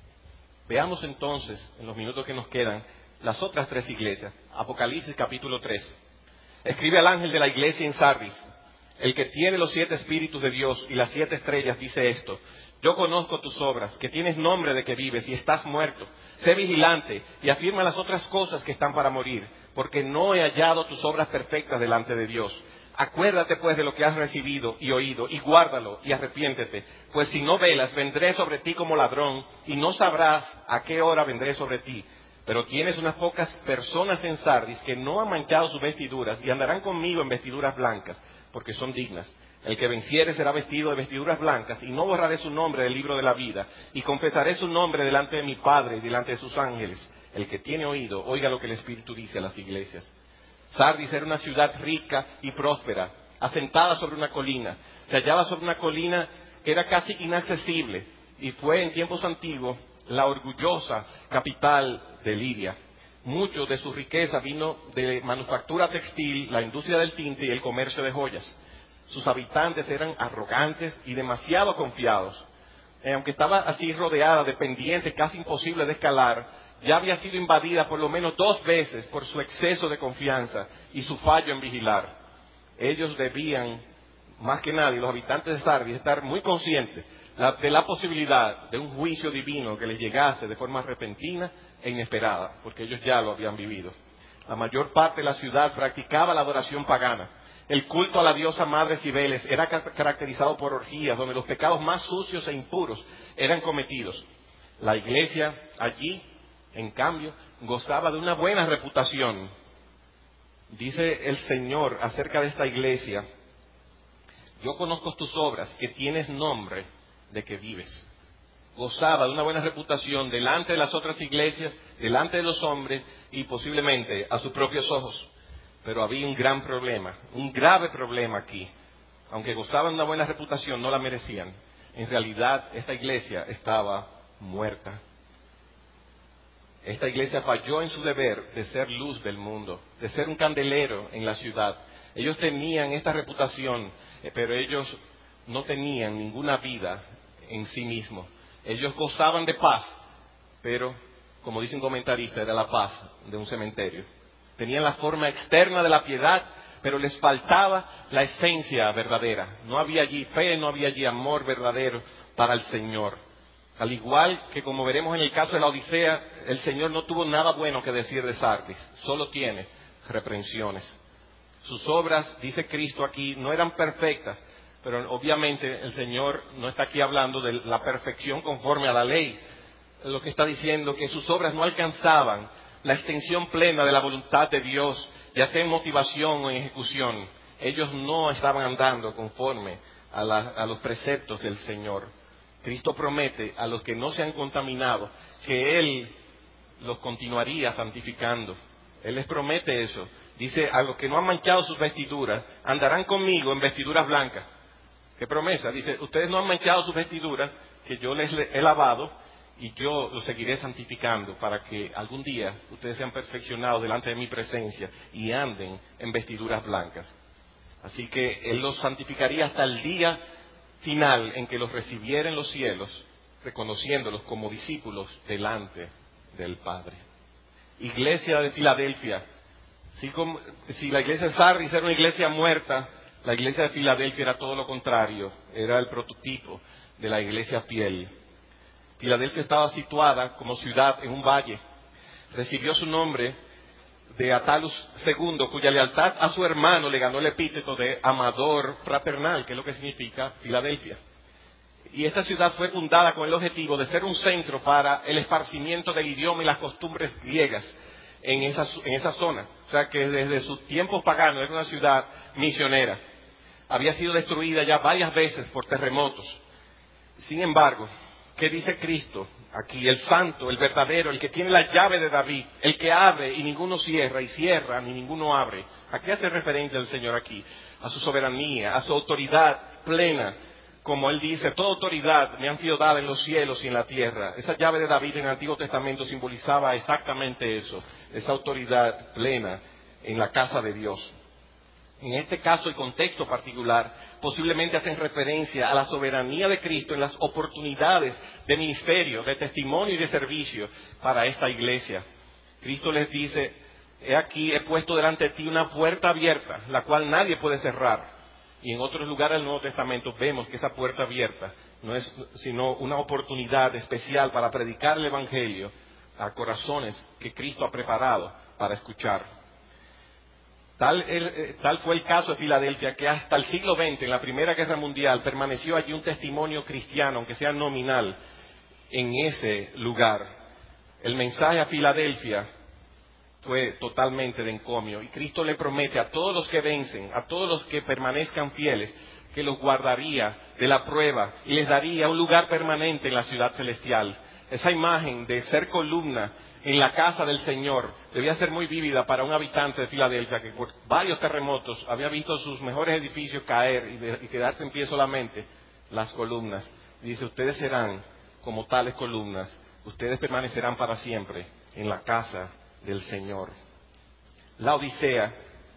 Veamos entonces, en los minutos que nos quedan, las otras tres iglesias. Apocalipsis capítulo 3. Escribe al ángel de la iglesia en Sardis, el que tiene los 7 espíritus de Dios y las 7 estrellas, dice esto: yo conozco tus obras, que tienes nombre de que vives y estás muerto. Sé vigilante y afirma las otras cosas que están para morir, porque no he hallado tus obras perfectas delante de Dios. Acuérdate pues de lo que has recibido y oído, y guárdalo y arrepiéntete, pues si no velas, vendré sobre ti como ladrón, y no sabrás a qué hora vendré sobre ti. Pero tienes unas pocas personas en Sardis que no han manchado sus vestiduras y andarán conmigo en vestiduras blancas, porque son dignas. El que venciere será vestido de vestiduras blancas, y no borraré su nombre del libro de la vida, y confesaré su nombre delante de mi Padre y delante de sus ángeles. El que tiene oído, oiga lo que el Espíritu dice a las iglesias. Sardis era una ciudad rica y próspera, asentada sobre una colina. Se hallaba sobre una colina que era casi inaccesible, y fue en tiempos antiguos la orgullosa capital de Lidia. Mucho de su riqueza vino de manufactura textil, la industria del tinte y el comercio de joyas. Sus habitantes eran arrogantes y demasiado confiados. Aunque estaba así rodeada de pendientes casi imposibles de escalar, ya había sido invadida por lo menos 2 veces por su exceso de confianza y su fallo en vigilar. Ellos debían, más que nadie, los habitantes de Sardis, estar muy conscientes de la posibilidad de un juicio divino que les llegase de forma repentina e inesperada, porque ellos ya lo habían vivido. La mayor parte de la ciudad practicaba la adoración pagana. El culto a la diosa madre Cibeles era caracterizado por orgías, donde los pecados más sucios e impuros eran cometidos. La iglesia allí, en cambio, gozaba de una buena reputación. Dice el Señor acerca de esta iglesia: yo conozco tus obras, que tienes nombre de que vives. Gozaba de una buena reputación delante de las otras iglesias, delante de los hombres y posiblemente a sus propios ojos. Pero había un gran problema, un grave problema aquí. Aunque gozaban de una buena reputación, no la merecían. En realidad, esta iglesia estaba muerta. Esta iglesia falló en su deber de ser luz del mundo, de ser un candelero en la ciudad. Ellos tenían esta reputación, pero ellos no tenían ninguna vida en sí mismos. Ellos gozaban de paz, pero, como dice un comentarista, era la paz de un cementerio. Tenían la forma externa de la piedad, pero les faltaba la esencia verdadera. No había allí fe, no había allí amor verdadero para el Señor. Al igual que, como veremos en el caso de la Odisea, el Señor no tuvo nada bueno que decir de Sardis, solo tiene reprensiones. Sus obras, dice Cristo aquí, no eran perfectas, pero obviamente el Señor no está aquí hablando de la perfección conforme a la ley. Lo que está diciendo es que sus obras no alcanzaban la extensión plena de la voluntad de Dios, ya sea en motivación o en ejecución. Ellos no estaban andando conforme a los preceptos del Señor. Cristo promete a los que no se han contaminado que Él los continuaría santificando. Él les promete eso. Dice, a los que no han manchado sus vestiduras, andarán conmigo en vestiduras blancas. ¿Qué promesa? Dice, ustedes no han manchado sus vestiduras, que yo les he lavado, y yo los seguiré santificando para que algún día ustedes sean perfeccionados delante de mi presencia y anden en vestiduras blancas. Así que Él los santificaría hasta el día final en que los recibiera en los cielos, reconociéndolos como discípulos delante del Padre. Iglesia de Filadelfia. Si la iglesia de Sardis era una iglesia muerta, la iglesia de Filadelfia era todo lo contrario, era el prototipo de la iglesia fiel. Filadelfia estaba situada como ciudad en un valle. Recibió su nombre de Attalus II, cuya lealtad a su hermano le ganó el epíteto de amador fraternal, que es lo que significa Filadelfia. Y esta ciudad fue fundada con el objetivo de ser un centro para el esparcimiento del idioma y las costumbres griegas en esa zona. O sea que desde sus tiempos paganos era una ciudad misionera. Había sido destruida ya varias veces por terremotos. Sin embargo, ¿qué dice Cristo aquí? El santo, el verdadero, el que tiene la llave de David, el que abre y ninguno cierra, y cierra y ninguno abre. ¿A qué hace referencia el Señor aquí? A su soberanía, a su autoridad plena. Como Él dice, toda autoridad me han sido dada en los cielos y en la tierra. Esa llave de David en el Antiguo Testamento simbolizaba exactamente eso, esa autoridad plena en la casa de Dios. En este caso, el contexto particular, posiblemente hacen referencia a la soberanía de Cristo en las oportunidades de ministerio, de testimonio y de servicio para esta iglesia. Cristo les dice, he aquí, he puesto delante de ti una puerta abierta, la cual nadie puede cerrar. Y en otros lugares del Nuevo Testamento vemos que esa puerta abierta no es sino una oportunidad especial para predicar el Evangelio a corazones que Cristo ha preparado para escuchar. Tal fue el caso de Filadelfia, que hasta el siglo XX, en la Primera Guerra Mundial, permaneció allí un testimonio cristiano, aunque sea nominal, en ese lugar. El mensaje a Filadelfia fue totalmente de encomio, y Cristo le promete a todos los que vencen, a todos los que permanezcan fieles, que los guardaría de la prueba y les daría un lugar permanente en la ciudad celestial. Esa imagen de ser columna en la casa del Señor debía ser muy vívida para un habitante de Filadelfia que por varios terremotos había visto sus mejores edificios caer y quedarse en pie solamente las columnas. Y dice, ustedes serán como tales columnas, ustedes permanecerán para siempre en la casa del Señor. La Odisea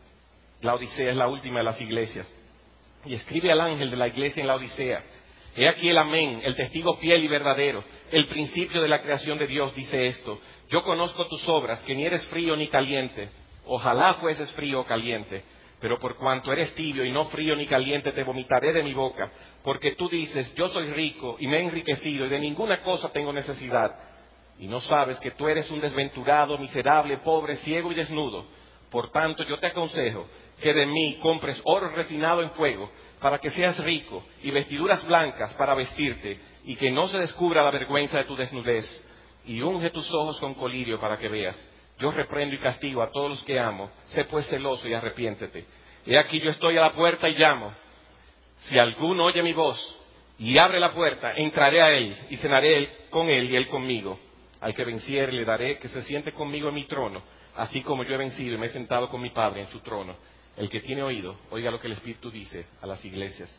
es la última de las iglesias. Y escribe al ángel de la iglesia en la Odisea, he aquí el amén, el testigo fiel y verdadero, el principio de la creación de Dios dice esto, yo conozco tus obras, que ni eres frío ni caliente, ojalá fueses frío o caliente, pero por cuanto eres tibio y no frío ni caliente, te vomitaré de mi boca, porque tú dices, yo soy rico y me he enriquecido y de ninguna cosa tengo necesidad, y no sabes que tú eres un desventurado, miserable, pobre, ciego y desnudo. Por tanto, yo te aconsejo que de mí compres oro refinado en fuego, para que seas rico, y vestiduras blancas para vestirte, y que no se descubra la vergüenza de tu desnudez, y unge tus ojos con colirio para que veas. Yo reprendo y castigo a todos los que amo, sé pues celoso y arrepiéntete. He aquí yo estoy a la puerta y llamo. Si alguno oye mi voz y abre la puerta, entraré a él, y cenaré con él y él conmigo. Al que venciere le daré que se siente conmigo en mi trono, así como yo he vencido y me he sentado con mi Padre en su trono. El que tiene oído, oiga lo que el Espíritu dice a las iglesias.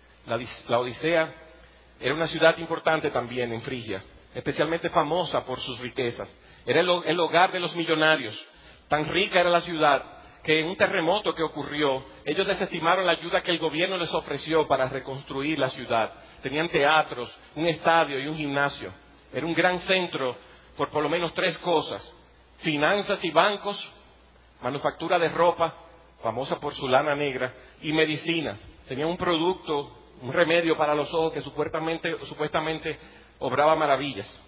La Odisea era una ciudad importante también en Frigia, especialmente famosa por sus riquezas. Era el hogar de los millonarios. Tan rica era la ciudad que en un terremoto que ocurrió, ellos desestimaron la ayuda que el gobierno les ofreció para reconstruir la ciudad. Tenían teatros, un estadio y un gimnasio. Era un gran centro por lo menos 3 cosas: finanzas y bancos, manufactura de ropa, famosa por su lana negra, y medicina. Tenía un producto, un remedio para los ojos que supuestamente obraba maravillas.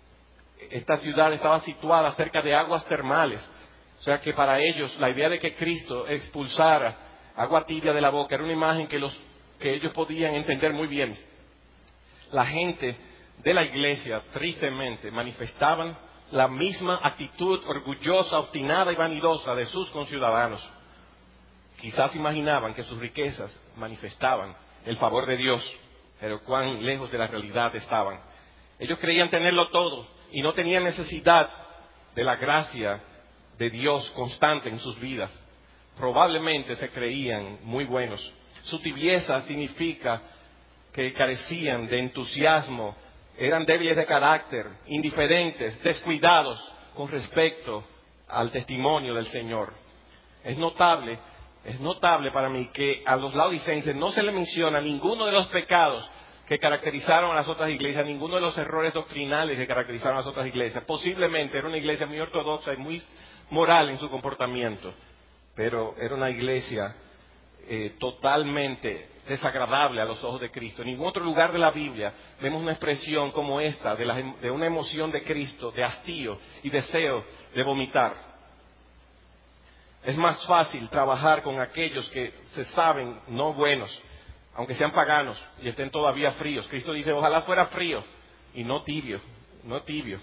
Esta ciudad estaba situada cerca de aguas termales, o sea que para ellos la idea de que Cristo expulsara agua tibia de la boca era una imagen que ellos podían entender muy bien. La gente de la iglesia, tristemente, manifestaban la misma actitud orgullosa, obstinada y vanidosa de sus conciudadanos. Quizás imaginaban que sus riquezas manifestaban el favor de Dios, pero cuán lejos de la realidad estaban. Ellos creían tenerlo todo y no tenían necesidad de la gracia de Dios constante en sus vidas. Probablemente se creían muy buenos. Su tibieza significa que carecían de entusiasmo, eran débiles de carácter, indiferentes, descuidados con respecto al testimonio del Señor. Es notable para mí que a los laodicenses no se le menciona ninguno de los pecados que caracterizaron a las otras iglesias, ninguno de los errores doctrinales que caracterizaron a las otras iglesias. Posiblemente era una iglesia muy ortodoxa y muy moral en su comportamiento, pero era una iglesia totalmente desagradable a los ojos de Cristo. En ningún otro lugar de la Biblia vemos una expresión como esta, de una emoción de Cristo, de hastío y deseo de vomitar. Es más fácil trabajar con aquellos que se saben no buenos, aunque sean paganos y estén todavía fríos. Cristo dice, ojalá fuera frío y no tibio, no tibio.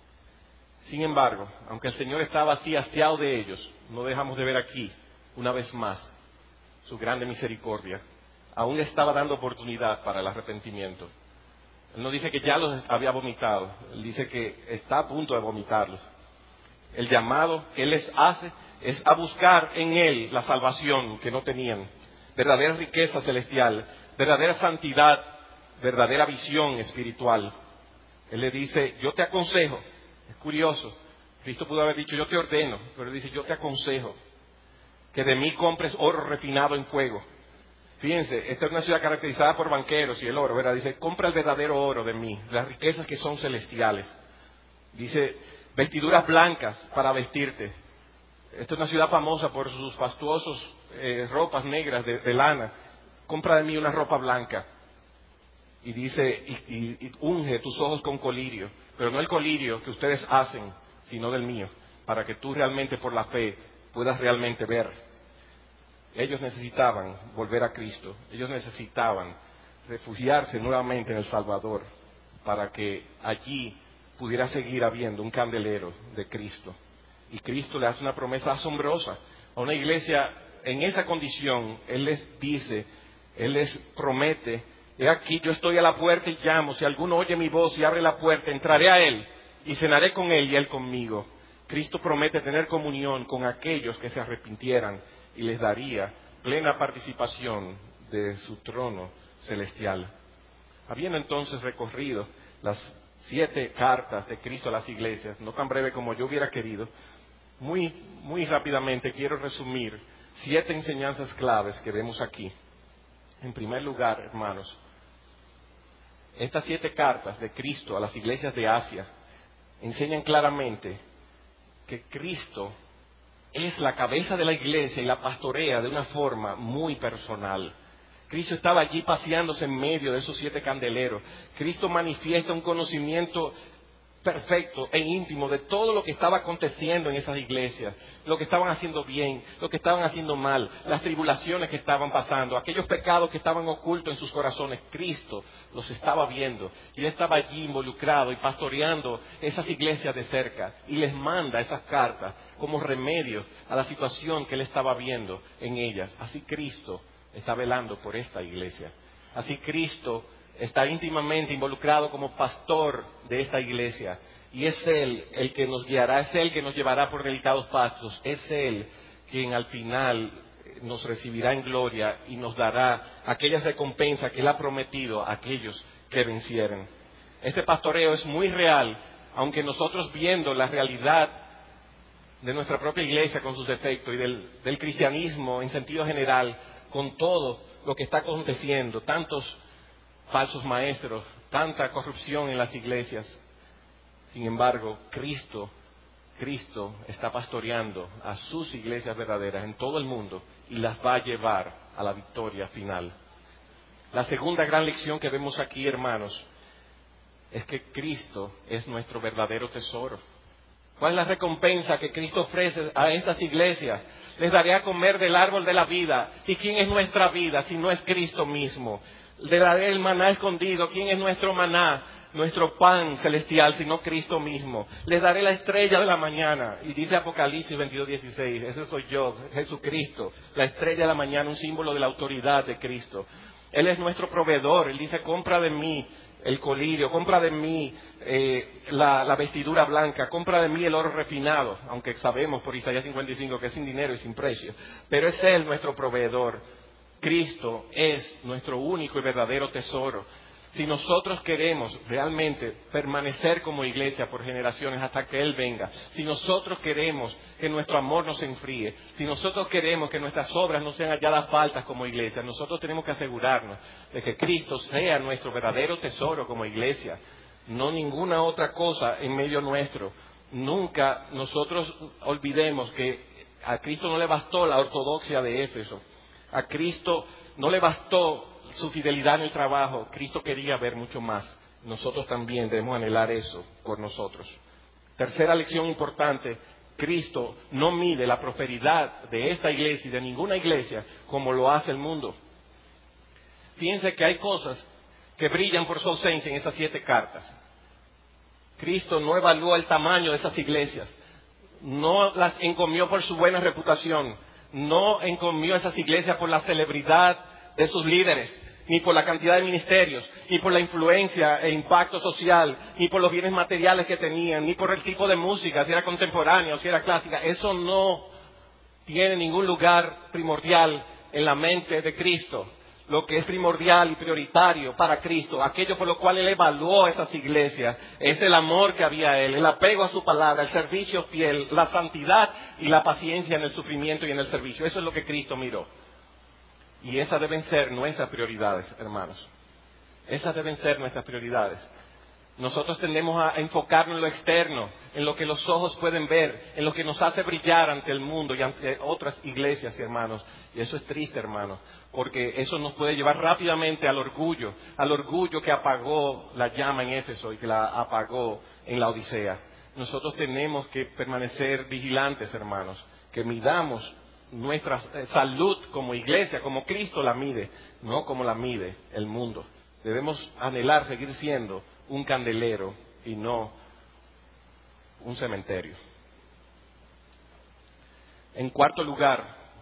Sin embargo, aunque el Señor estaba así hastiado de ellos, no dejamos de ver aquí, una vez más, su grande misericordia. Aún le estaba dando oportunidad para el arrepentimiento. Él no dice que ya los había vomitado, Él dice que está a punto de vomitarlos. El llamado que Él les hace es a buscar en Él la salvación que no tenían, verdadera riqueza celestial, verdadera santidad, verdadera visión espiritual. Él le dice, yo te aconsejo. Es curioso, Cristo pudo haber dicho, yo te ordeno, pero Él dice, yo te aconsejo que de mí compres oro refinado en fuego. Fíjense, esta es una ciudad caracterizada por banqueros y el oro, ¿verdad? Dice, compra el verdadero oro de mí, las riquezas que son celestiales. Dice, vestiduras blancas para vestirte. Esta es una ciudad famosa por sus fastuosos ropas negras de lana. Compra de mí una ropa blanca. Y dice, y unge tus ojos con colirio, pero no el colirio que ustedes hacen, sino del mío, para que tú realmente por la fe puedas realmente ver. Ellos necesitaban volver a Cristo, ellos necesitaban refugiarse nuevamente en el Salvador, para que allí pudiera seguir habiendo un candelero de Cristo. Y Cristo le hace una promesa asombrosa a una iglesia en esa condición. Él les dice, Él les promete, he aquí, yo estoy a la puerta y llamo, si alguno oye mi voz y abre la puerta, entraré a Él y cenaré con Él y Él conmigo. Cristo promete tener comunión con aquellos que se arrepintieran y les daría plena participación de su trono celestial. Habiendo entonces recorrido las 7 cartas de Cristo a las iglesias, no tan breve como yo hubiera querido, muy rápidamente quiero resumir 7 enseñanzas claves que vemos aquí. En primer lugar, hermanos, estas 7 cartas de Cristo a las iglesias de Asia enseñan claramente que Cristo es la cabeza de la iglesia y la pastorea de una forma muy personal. Cristo estaba allí paseándose en medio de esos 7 candeleros. Cristo manifiesta un conocimiento perfecto e íntimo de todo lo que estaba aconteciendo en esas iglesias, lo que estaban haciendo bien, lo que estaban haciendo mal, las tribulaciones que estaban pasando, aquellos pecados que estaban ocultos en sus corazones. Cristo los estaba viendo y Él estaba allí involucrado y pastoreando esas iglesias de cerca y les manda esas cartas como remedio a la situación que Él estaba viendo en ellas. Así Cristo está velando por esta iglesia. Así Cristo está íntimamente involucrado como pastor de esta iglesia. Y es Él el que nos guiará, es Él que nos llevará por delicados pastos. Es Él quien al final nos recibirá en gloria y nos dará aquella recompensa que Él ha prometido a aquellos que vencieren. Este pastoreo es muy real, aunque nosotros viendo la realidad de nuestra propia iglesia con sus defectos y del cristianismo en sentido general, con todo lo que está aconteciendo, tantos falsos maestros, tanta corrupción en las iglesias. Sin embargo, Cristo está pastoreando a sus iglesias verdaderas en todo el mundo y las va a llevar a la victoria final. La segunda gran lección que vemos aquí, hermanos, es que Cristo es nuestro verdadero tesoro. ¿Cuál es la recompensa que Cristo ofrece a estas iglesias? Les daré a comer del árbol de la vida. ¿Y quién es nuestra vida si no es Cristo mismo? Le daré el maná escondido. ¿Quién es nuestro maná? Nuestro pan celestial, sino Cristo mismo. Les daré la estrella de la mañana. Y dice Apocalipsis 22:16, ese soy yo, Jesucristo, la estrella de la mañana, un símbolo de la autoridad de Cristo. Él es nuestro proveedor. Él dice, compra de mí el colirio, compra de mí la vestidura blanca, compra de mí el oro refinado, aunque sabemos por Isaías 55 que es sin dinero y sin precio. Pero es Él nuestro proveedor. Cristo es nuestro único y verdadero tesoro. Si nosotros queremos realmente permanecer como iglesia por generaciones hasta que Él venga, si nosotros queremos que nuestro amor no se enfríe, si nosotros queremos que nuestras obras no sean halladas faltas como iglesia, nosotros tenemos que asegurarnos de que Cristo sea nuestro verdadero tesoro como iglesia, no ninguna otra cosa en medio nuestro. Nunca nosotros olvidemos que a Cristo no le bastó la ortodoxia de Éfeso, a Cristo no le bastó su fidelidad en el trabajo. Cristo quería ver mucho más. Nosotros también debemos anhelar eso por nosotros. Tercera lección importante: Cristo no mide la prosperidad de esta iglesia y de ninguna iglesia como lo hace el mundo. Fíjense que hay cosas que brillan por su ausencia en esas 7 cartas. Cristo no evaluó el tamaño de esas iglesias, no las encomió por su buena reputación, no encomió esas iglesias por la celebridad de sus líderes, ni por la cantidad de ministerios, ni por la influencia e impacto social, ni por los bienes materiales que tenían, ni por el tipo de música, si era contemporánea o si era clásica. Eso no tiene ningún lugar primordial en la mente de Cristo. Lo que es primordial y prioritario para Cristo, aquello por lo cual Él evaluó esas iglesias, es el amor que había a Él, el apego a su palabra, el servicio fiel, la santidad y la paciencia en el sufrimiento y en el servicio. Eso es lo que Cristo miró. Y esas deben ser nuestras prioridades, hermanos. Esas deben ser nuestras prioridades. Nosotros tendemos a enfocarnos en lo externo, en lo que los ojos pueden ver, en lo que nos hace brillar ante el mundo y ante otras iglesias y hermanos. Y eso es triste, hermanos, porque eso nos puede llevar rápidamente al orgullo que apagó la llama en Éfeso y que la apagó en la Odisea. Nosotros tenemos que permanecer vigilantes, hermanos, que midamos nuestra salud como iglesia, como Cristo la mide, no como la mide el mundo. Debemos anhelar seguir siendo un candelero y no un cementerio. En cuarto lugar,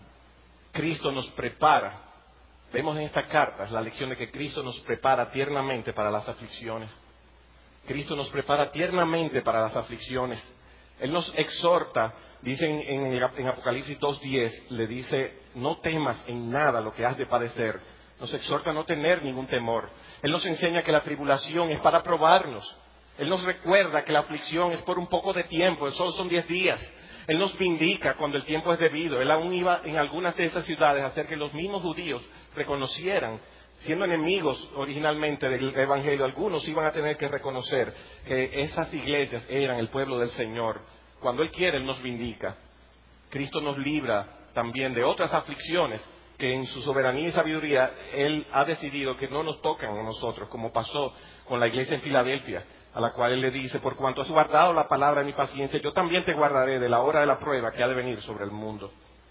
Cristo nos prepara. Vemos en estas cartas la lección de que Cristo nos prepara tiernamente para las aflicciones. Cristo nos prepara tiernamente para las aflicciones. Él nos exhorta, dice en Apocalipsis 2:10, le dice, no temas en nada lo que has de padecer. Nos exhorta a no tener ningún temor. Él nos enseña que la tribulación es para probarnos. Él nos recuerda que la aflicción es por un poco de tiempo, solo son 10 días. Él nos vindica cuando el tiempo es debido. Él aún iba en algunas de esas ciudades a hacer que los mismos judíos reconocieran, siendo enemigos originalmente del Evangelio, algunos iban a tener que reconocer que esas iglesias eran el pueblo del Señor. Cuando Él quiere, Él nos vindica. Cristo nos libra también de otras aflicciones que en su soberanía y sabiduría Él ha decidido que no nos tocan a nosotros, como pasó con la iglesia en Filadelfia, a la cual Él le dice, por cuanto has guardado la palabra de mi paciencia, yo también te guardaré de la hora de la prueba que ha de venir sobre el mundo.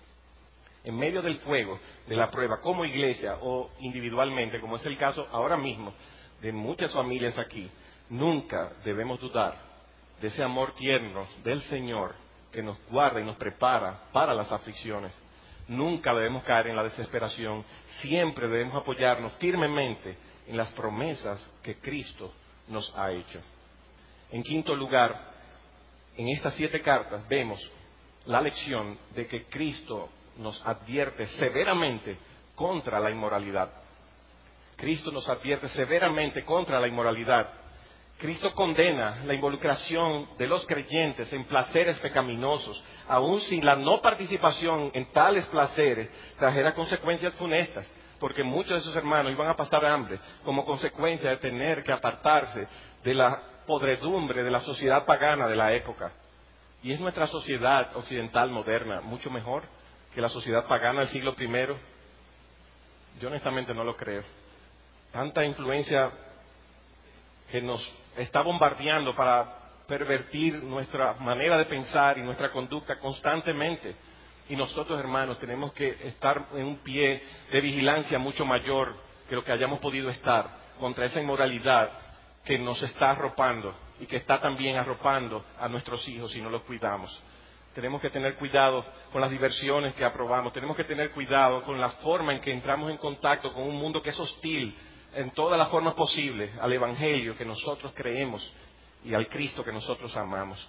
En medio del fuego de la prueba, como iglesia o individualmente, como es el caso ahora mismo de muchas familias aquí, nunca debemos dudar de ese amor tierno del Señor que nos guarda y nos prepara para las aflicciones. Nunca debemos caer en la desesperación, siempre debemos apoyarnos firmemente en las promesas que Cristo nos ha hecho. En quinto lugar, en estas 7 cartas vemos la lección de que Cristo nos advierte severamente contra la inmoralidad. Cristo nos advierte severamente contra la inmoralidad. Cristo condena la involucración de los creyentes en placeres pecaminosos, aun si la no participación en tales placeres trajera consecuencias funestas, porque muchos de sus hermanos iban a pasar hambre como consecuencia de tener que apartarse de la podredumbre de la sociedad pagana de la época. ¿Y es nuestra sociedad occidental moderna mucho mejor que la sociedad pagana del siglo I? Yo honestamente no lo creo. Tanta influencia que nos está bombardeando para pervertir nuestra manera de pensar y nuestra conducta constantemente. Y nosotros, hermanos, tenemos que estar en un pie de vigilancia mucho mayor que lo que hayamos podido estar contra esa inmoralidad que nos está arropando y que está también arropando a nuestros hijos si no los cuidamos. Tenemos que tener cuidado con las diversiones que aprobamos. Tenemos que tener cuidado con la forma en que entramos en contacto con un mundo que es hostil en todas las formas posibles al Evangelio que nosotros creemos y al Cristo que nosotros amamos.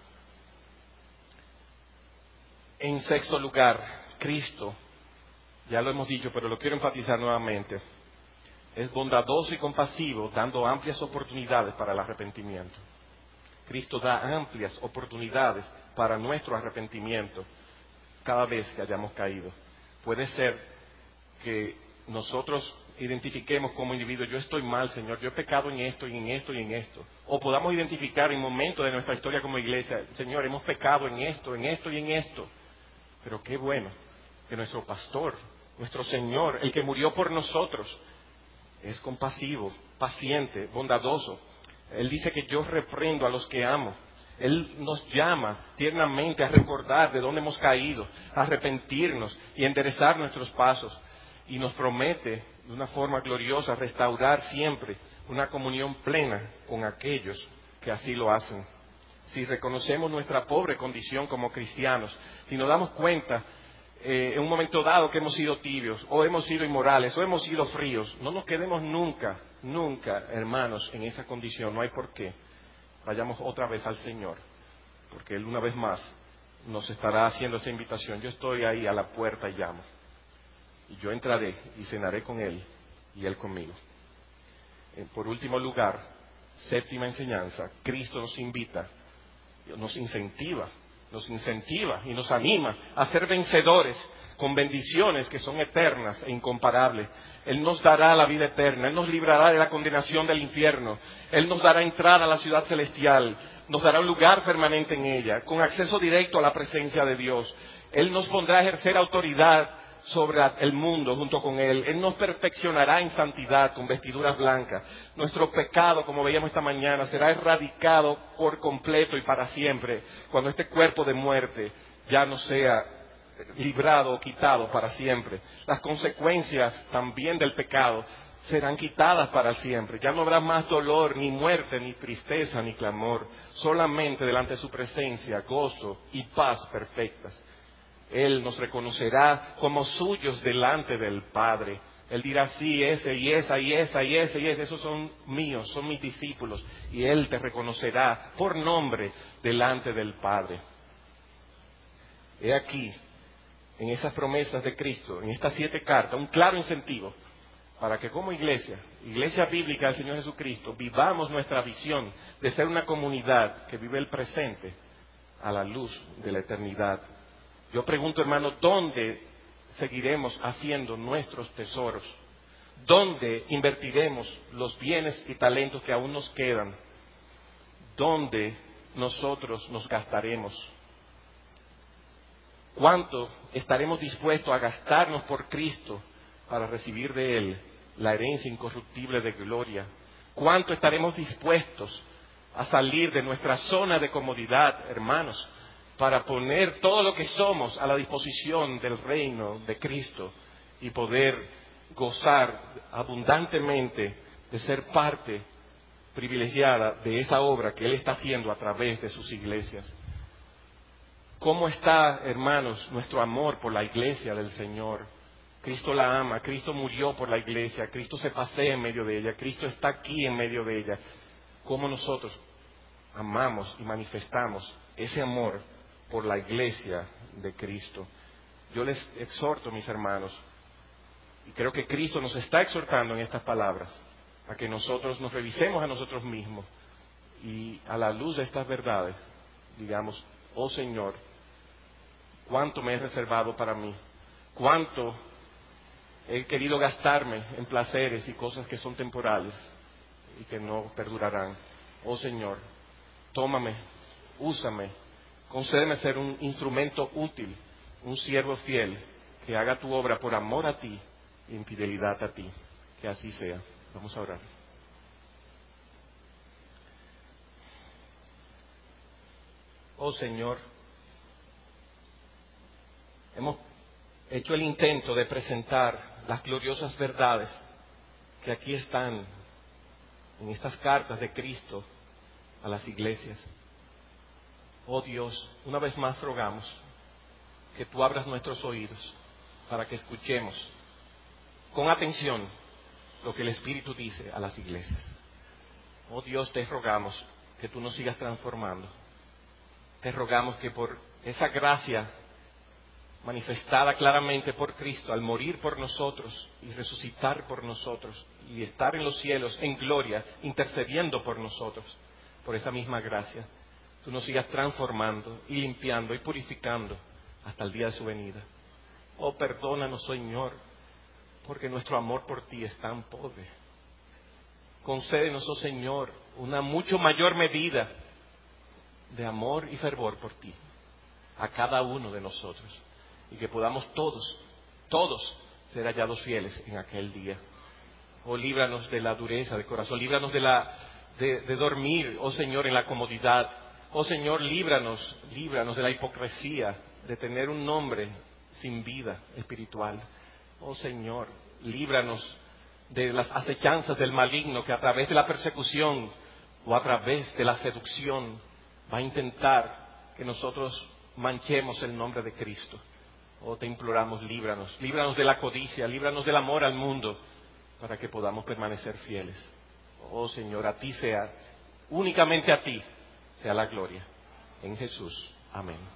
En sexto lugar, Cristo, ya lo hemos dicho, pero lo quiero enfatizar nuevamente, es bondadoso y compasivo, dando amplias oportunidades para el arrepentimiento. Cristo da amplias oportunidades para nuestro arrepentimiento cada vez que hayamos caído. Puede ser que nosotros identifiquemos como individuos, yo estoy mal, Señor, yo he pecado en esto y en esto y en esto. O podamos identificar en momentos de nuestra historia como iglesia, Señor, hemos pecado en esto y en esto. Pero qué bueno que nuestro pastor, nuestro Señor, el que murió por nosotros, es compasivo, paciente, bondadoso. Él dice que yo reprendo a los que amo. Él nos llama tiernamente a recordar de dónde hemos caído, a arrepentirnos y enderezar nuestros pasos. y nos promete de una forma gloriosa restaurar siempre una comunión plena con aquellos que así lo hacen. Si reconocemos nuestra pobre condición como cristianos, si nos damos cuenta en un momento dado que hemos sido tibios, o hemos sido inmorales, o hemos sido fríos, no nos quedemos nunca, hermanos, en esa condición. No hay por qué. Vayamos otra vez al Señor, porque Él una vez más nos estará haciendo esa invitación. Yo estoy ahí a la puerta y llamo. Y yo entraré y cenaré con Él y Él conmigo. Por último lugar, séptima enseñanza, Cristo nos invita, nos incentiva y nos anima a ser vencedores con bendiciones que son eternas e incomparables. Él nos dará la vida eterna, Él nos librará de la condenación del infierno, Él nos dará entrada a la ciudad celestial, nos dará un lugar permanente en ella, con acceso directo a la presencia de Dios. Él nos pondrá a ejercer autoridad sobre el mundo junto con Él. Él nos perfeccionará en santidad con vestiduras blancas. Nuestro pecado, como veíamos esta mañana, será erradicado por completo y para siempre, cuando este cuerpo de muerte ya no sea librado o quitado para siempre. Las consecuencias también del pecado serán quitadas para siempre. Ya no habrá más dolor, ni muerte, ni tristeza, ni clamor. Solamente delante de su presencia, gozo y paz perfectas. Él nos reconocerá como suyos delante del Padre. Él dirá, sí, ese y esa y esa y ese y ese, esos son míos, son mis discípulos. Y Él te reconocerá por nombre delante del Padre. He aquí, en esas promesas de Cristo, en estas 7 cartas, un claro incentivo para que como iglesia bíblica del Señor Jesucristo, vivamos nuestra visión de ser una comunidad que vive el presente a la luz de la eternidad. Yo pregunto, hermano, ¿dónde seguiremos haciendo nuestros tesoros? ¿Dónde invertiremos los bienes y talentos que aún nos quedan? ¿Dónde nosotros nos gastaremos? ¿Cuánto estaremos dispuestos a gastarnos por Cristo para recibir de Él la herencia incorruptible de gloria? ¿Cuánto estaremos dispuestos a salir de nuestra zona de comodidad, hermanos, para poner todo lo que somos a la disposición del reino de Cristo y poder gozar abundantemente de ser parte privilegiada de esa obra que Él está haciendo a través de sus iglesias? ¿Cómo está, hermanos, nuestro amor por la iglesia del Señor? Cristo la ama, Cristo murió por la iglesia, Cristo se pasea en medio de ella, Cristo está aquí en medio de ella. ¿Cómo nosotros amamos y manifestamos ese amor por la iglesia de Cristo? Yo les exhorto, mis hermanos, y creo que Cristo nos está exhortando en estas palabras, a que nosotros nos revisemos a nosotros mismos y a la luz de estas verdades digamos, oh Señor, cuánto me he reservado para mí, cuánto he querido gastarme en placeres y cosas que son temporales y que no perdurarán. Oh Señor, tómame, úsame, concédeme ser un instrumento útil, un siervo fiel, que haga tu obra por amor a ti y en fidelidad a ti. Que así sea. Vamos a orar. Oh Señor, hemos hecho el intento de presentar las gloriosas verdades que aquí están en estas cartas de Cristo a las iglesias. Oh Dios, una vez más rogamos que tú abras nuestros oídos para que escuchemos con atención lo que el Espíritu dice a las iglesias. Oh Dios, te rogamos que tú nos sigas transformando. Te rogamos que por esa gracia manifestada claramente por Cristo al morir por nosotros y resucitar por nosotros y estar en los cielos en gloria, intercediendo por nosotros, por esa misma gracia, tú nos sigas transformando y limpiando y purificando hasta el día de su venida. Oh, perdónanos, Señor, porque nuestro amor por ti es tan pobre. Concédenos, oh Señor, una mucho mayor medida de amor y fervor por ti a cada uno de nosotros, y que podamos todos ser hallados fieles en aquel día. Oh, líbranos de la dureza de corazón, líbranos de dormir, oh Señor, en la comodidad. Oh Señor, líbranos de la hipocresía, de tener un nombre sin vida espiritual. Oh Señor, líbranos de las acechanzas del maligno que a través de la persecución o a través de la seducción va a intentar que nosotros manchemos el nombre de Cristo. Oh, te imploramos, líbranos de la codicia, líbranos del amor al mundo, para que podamos permanecer fieles. Oh Señor, a ti sea, únicamente a ti sea la gloria. En Jesús. Amén.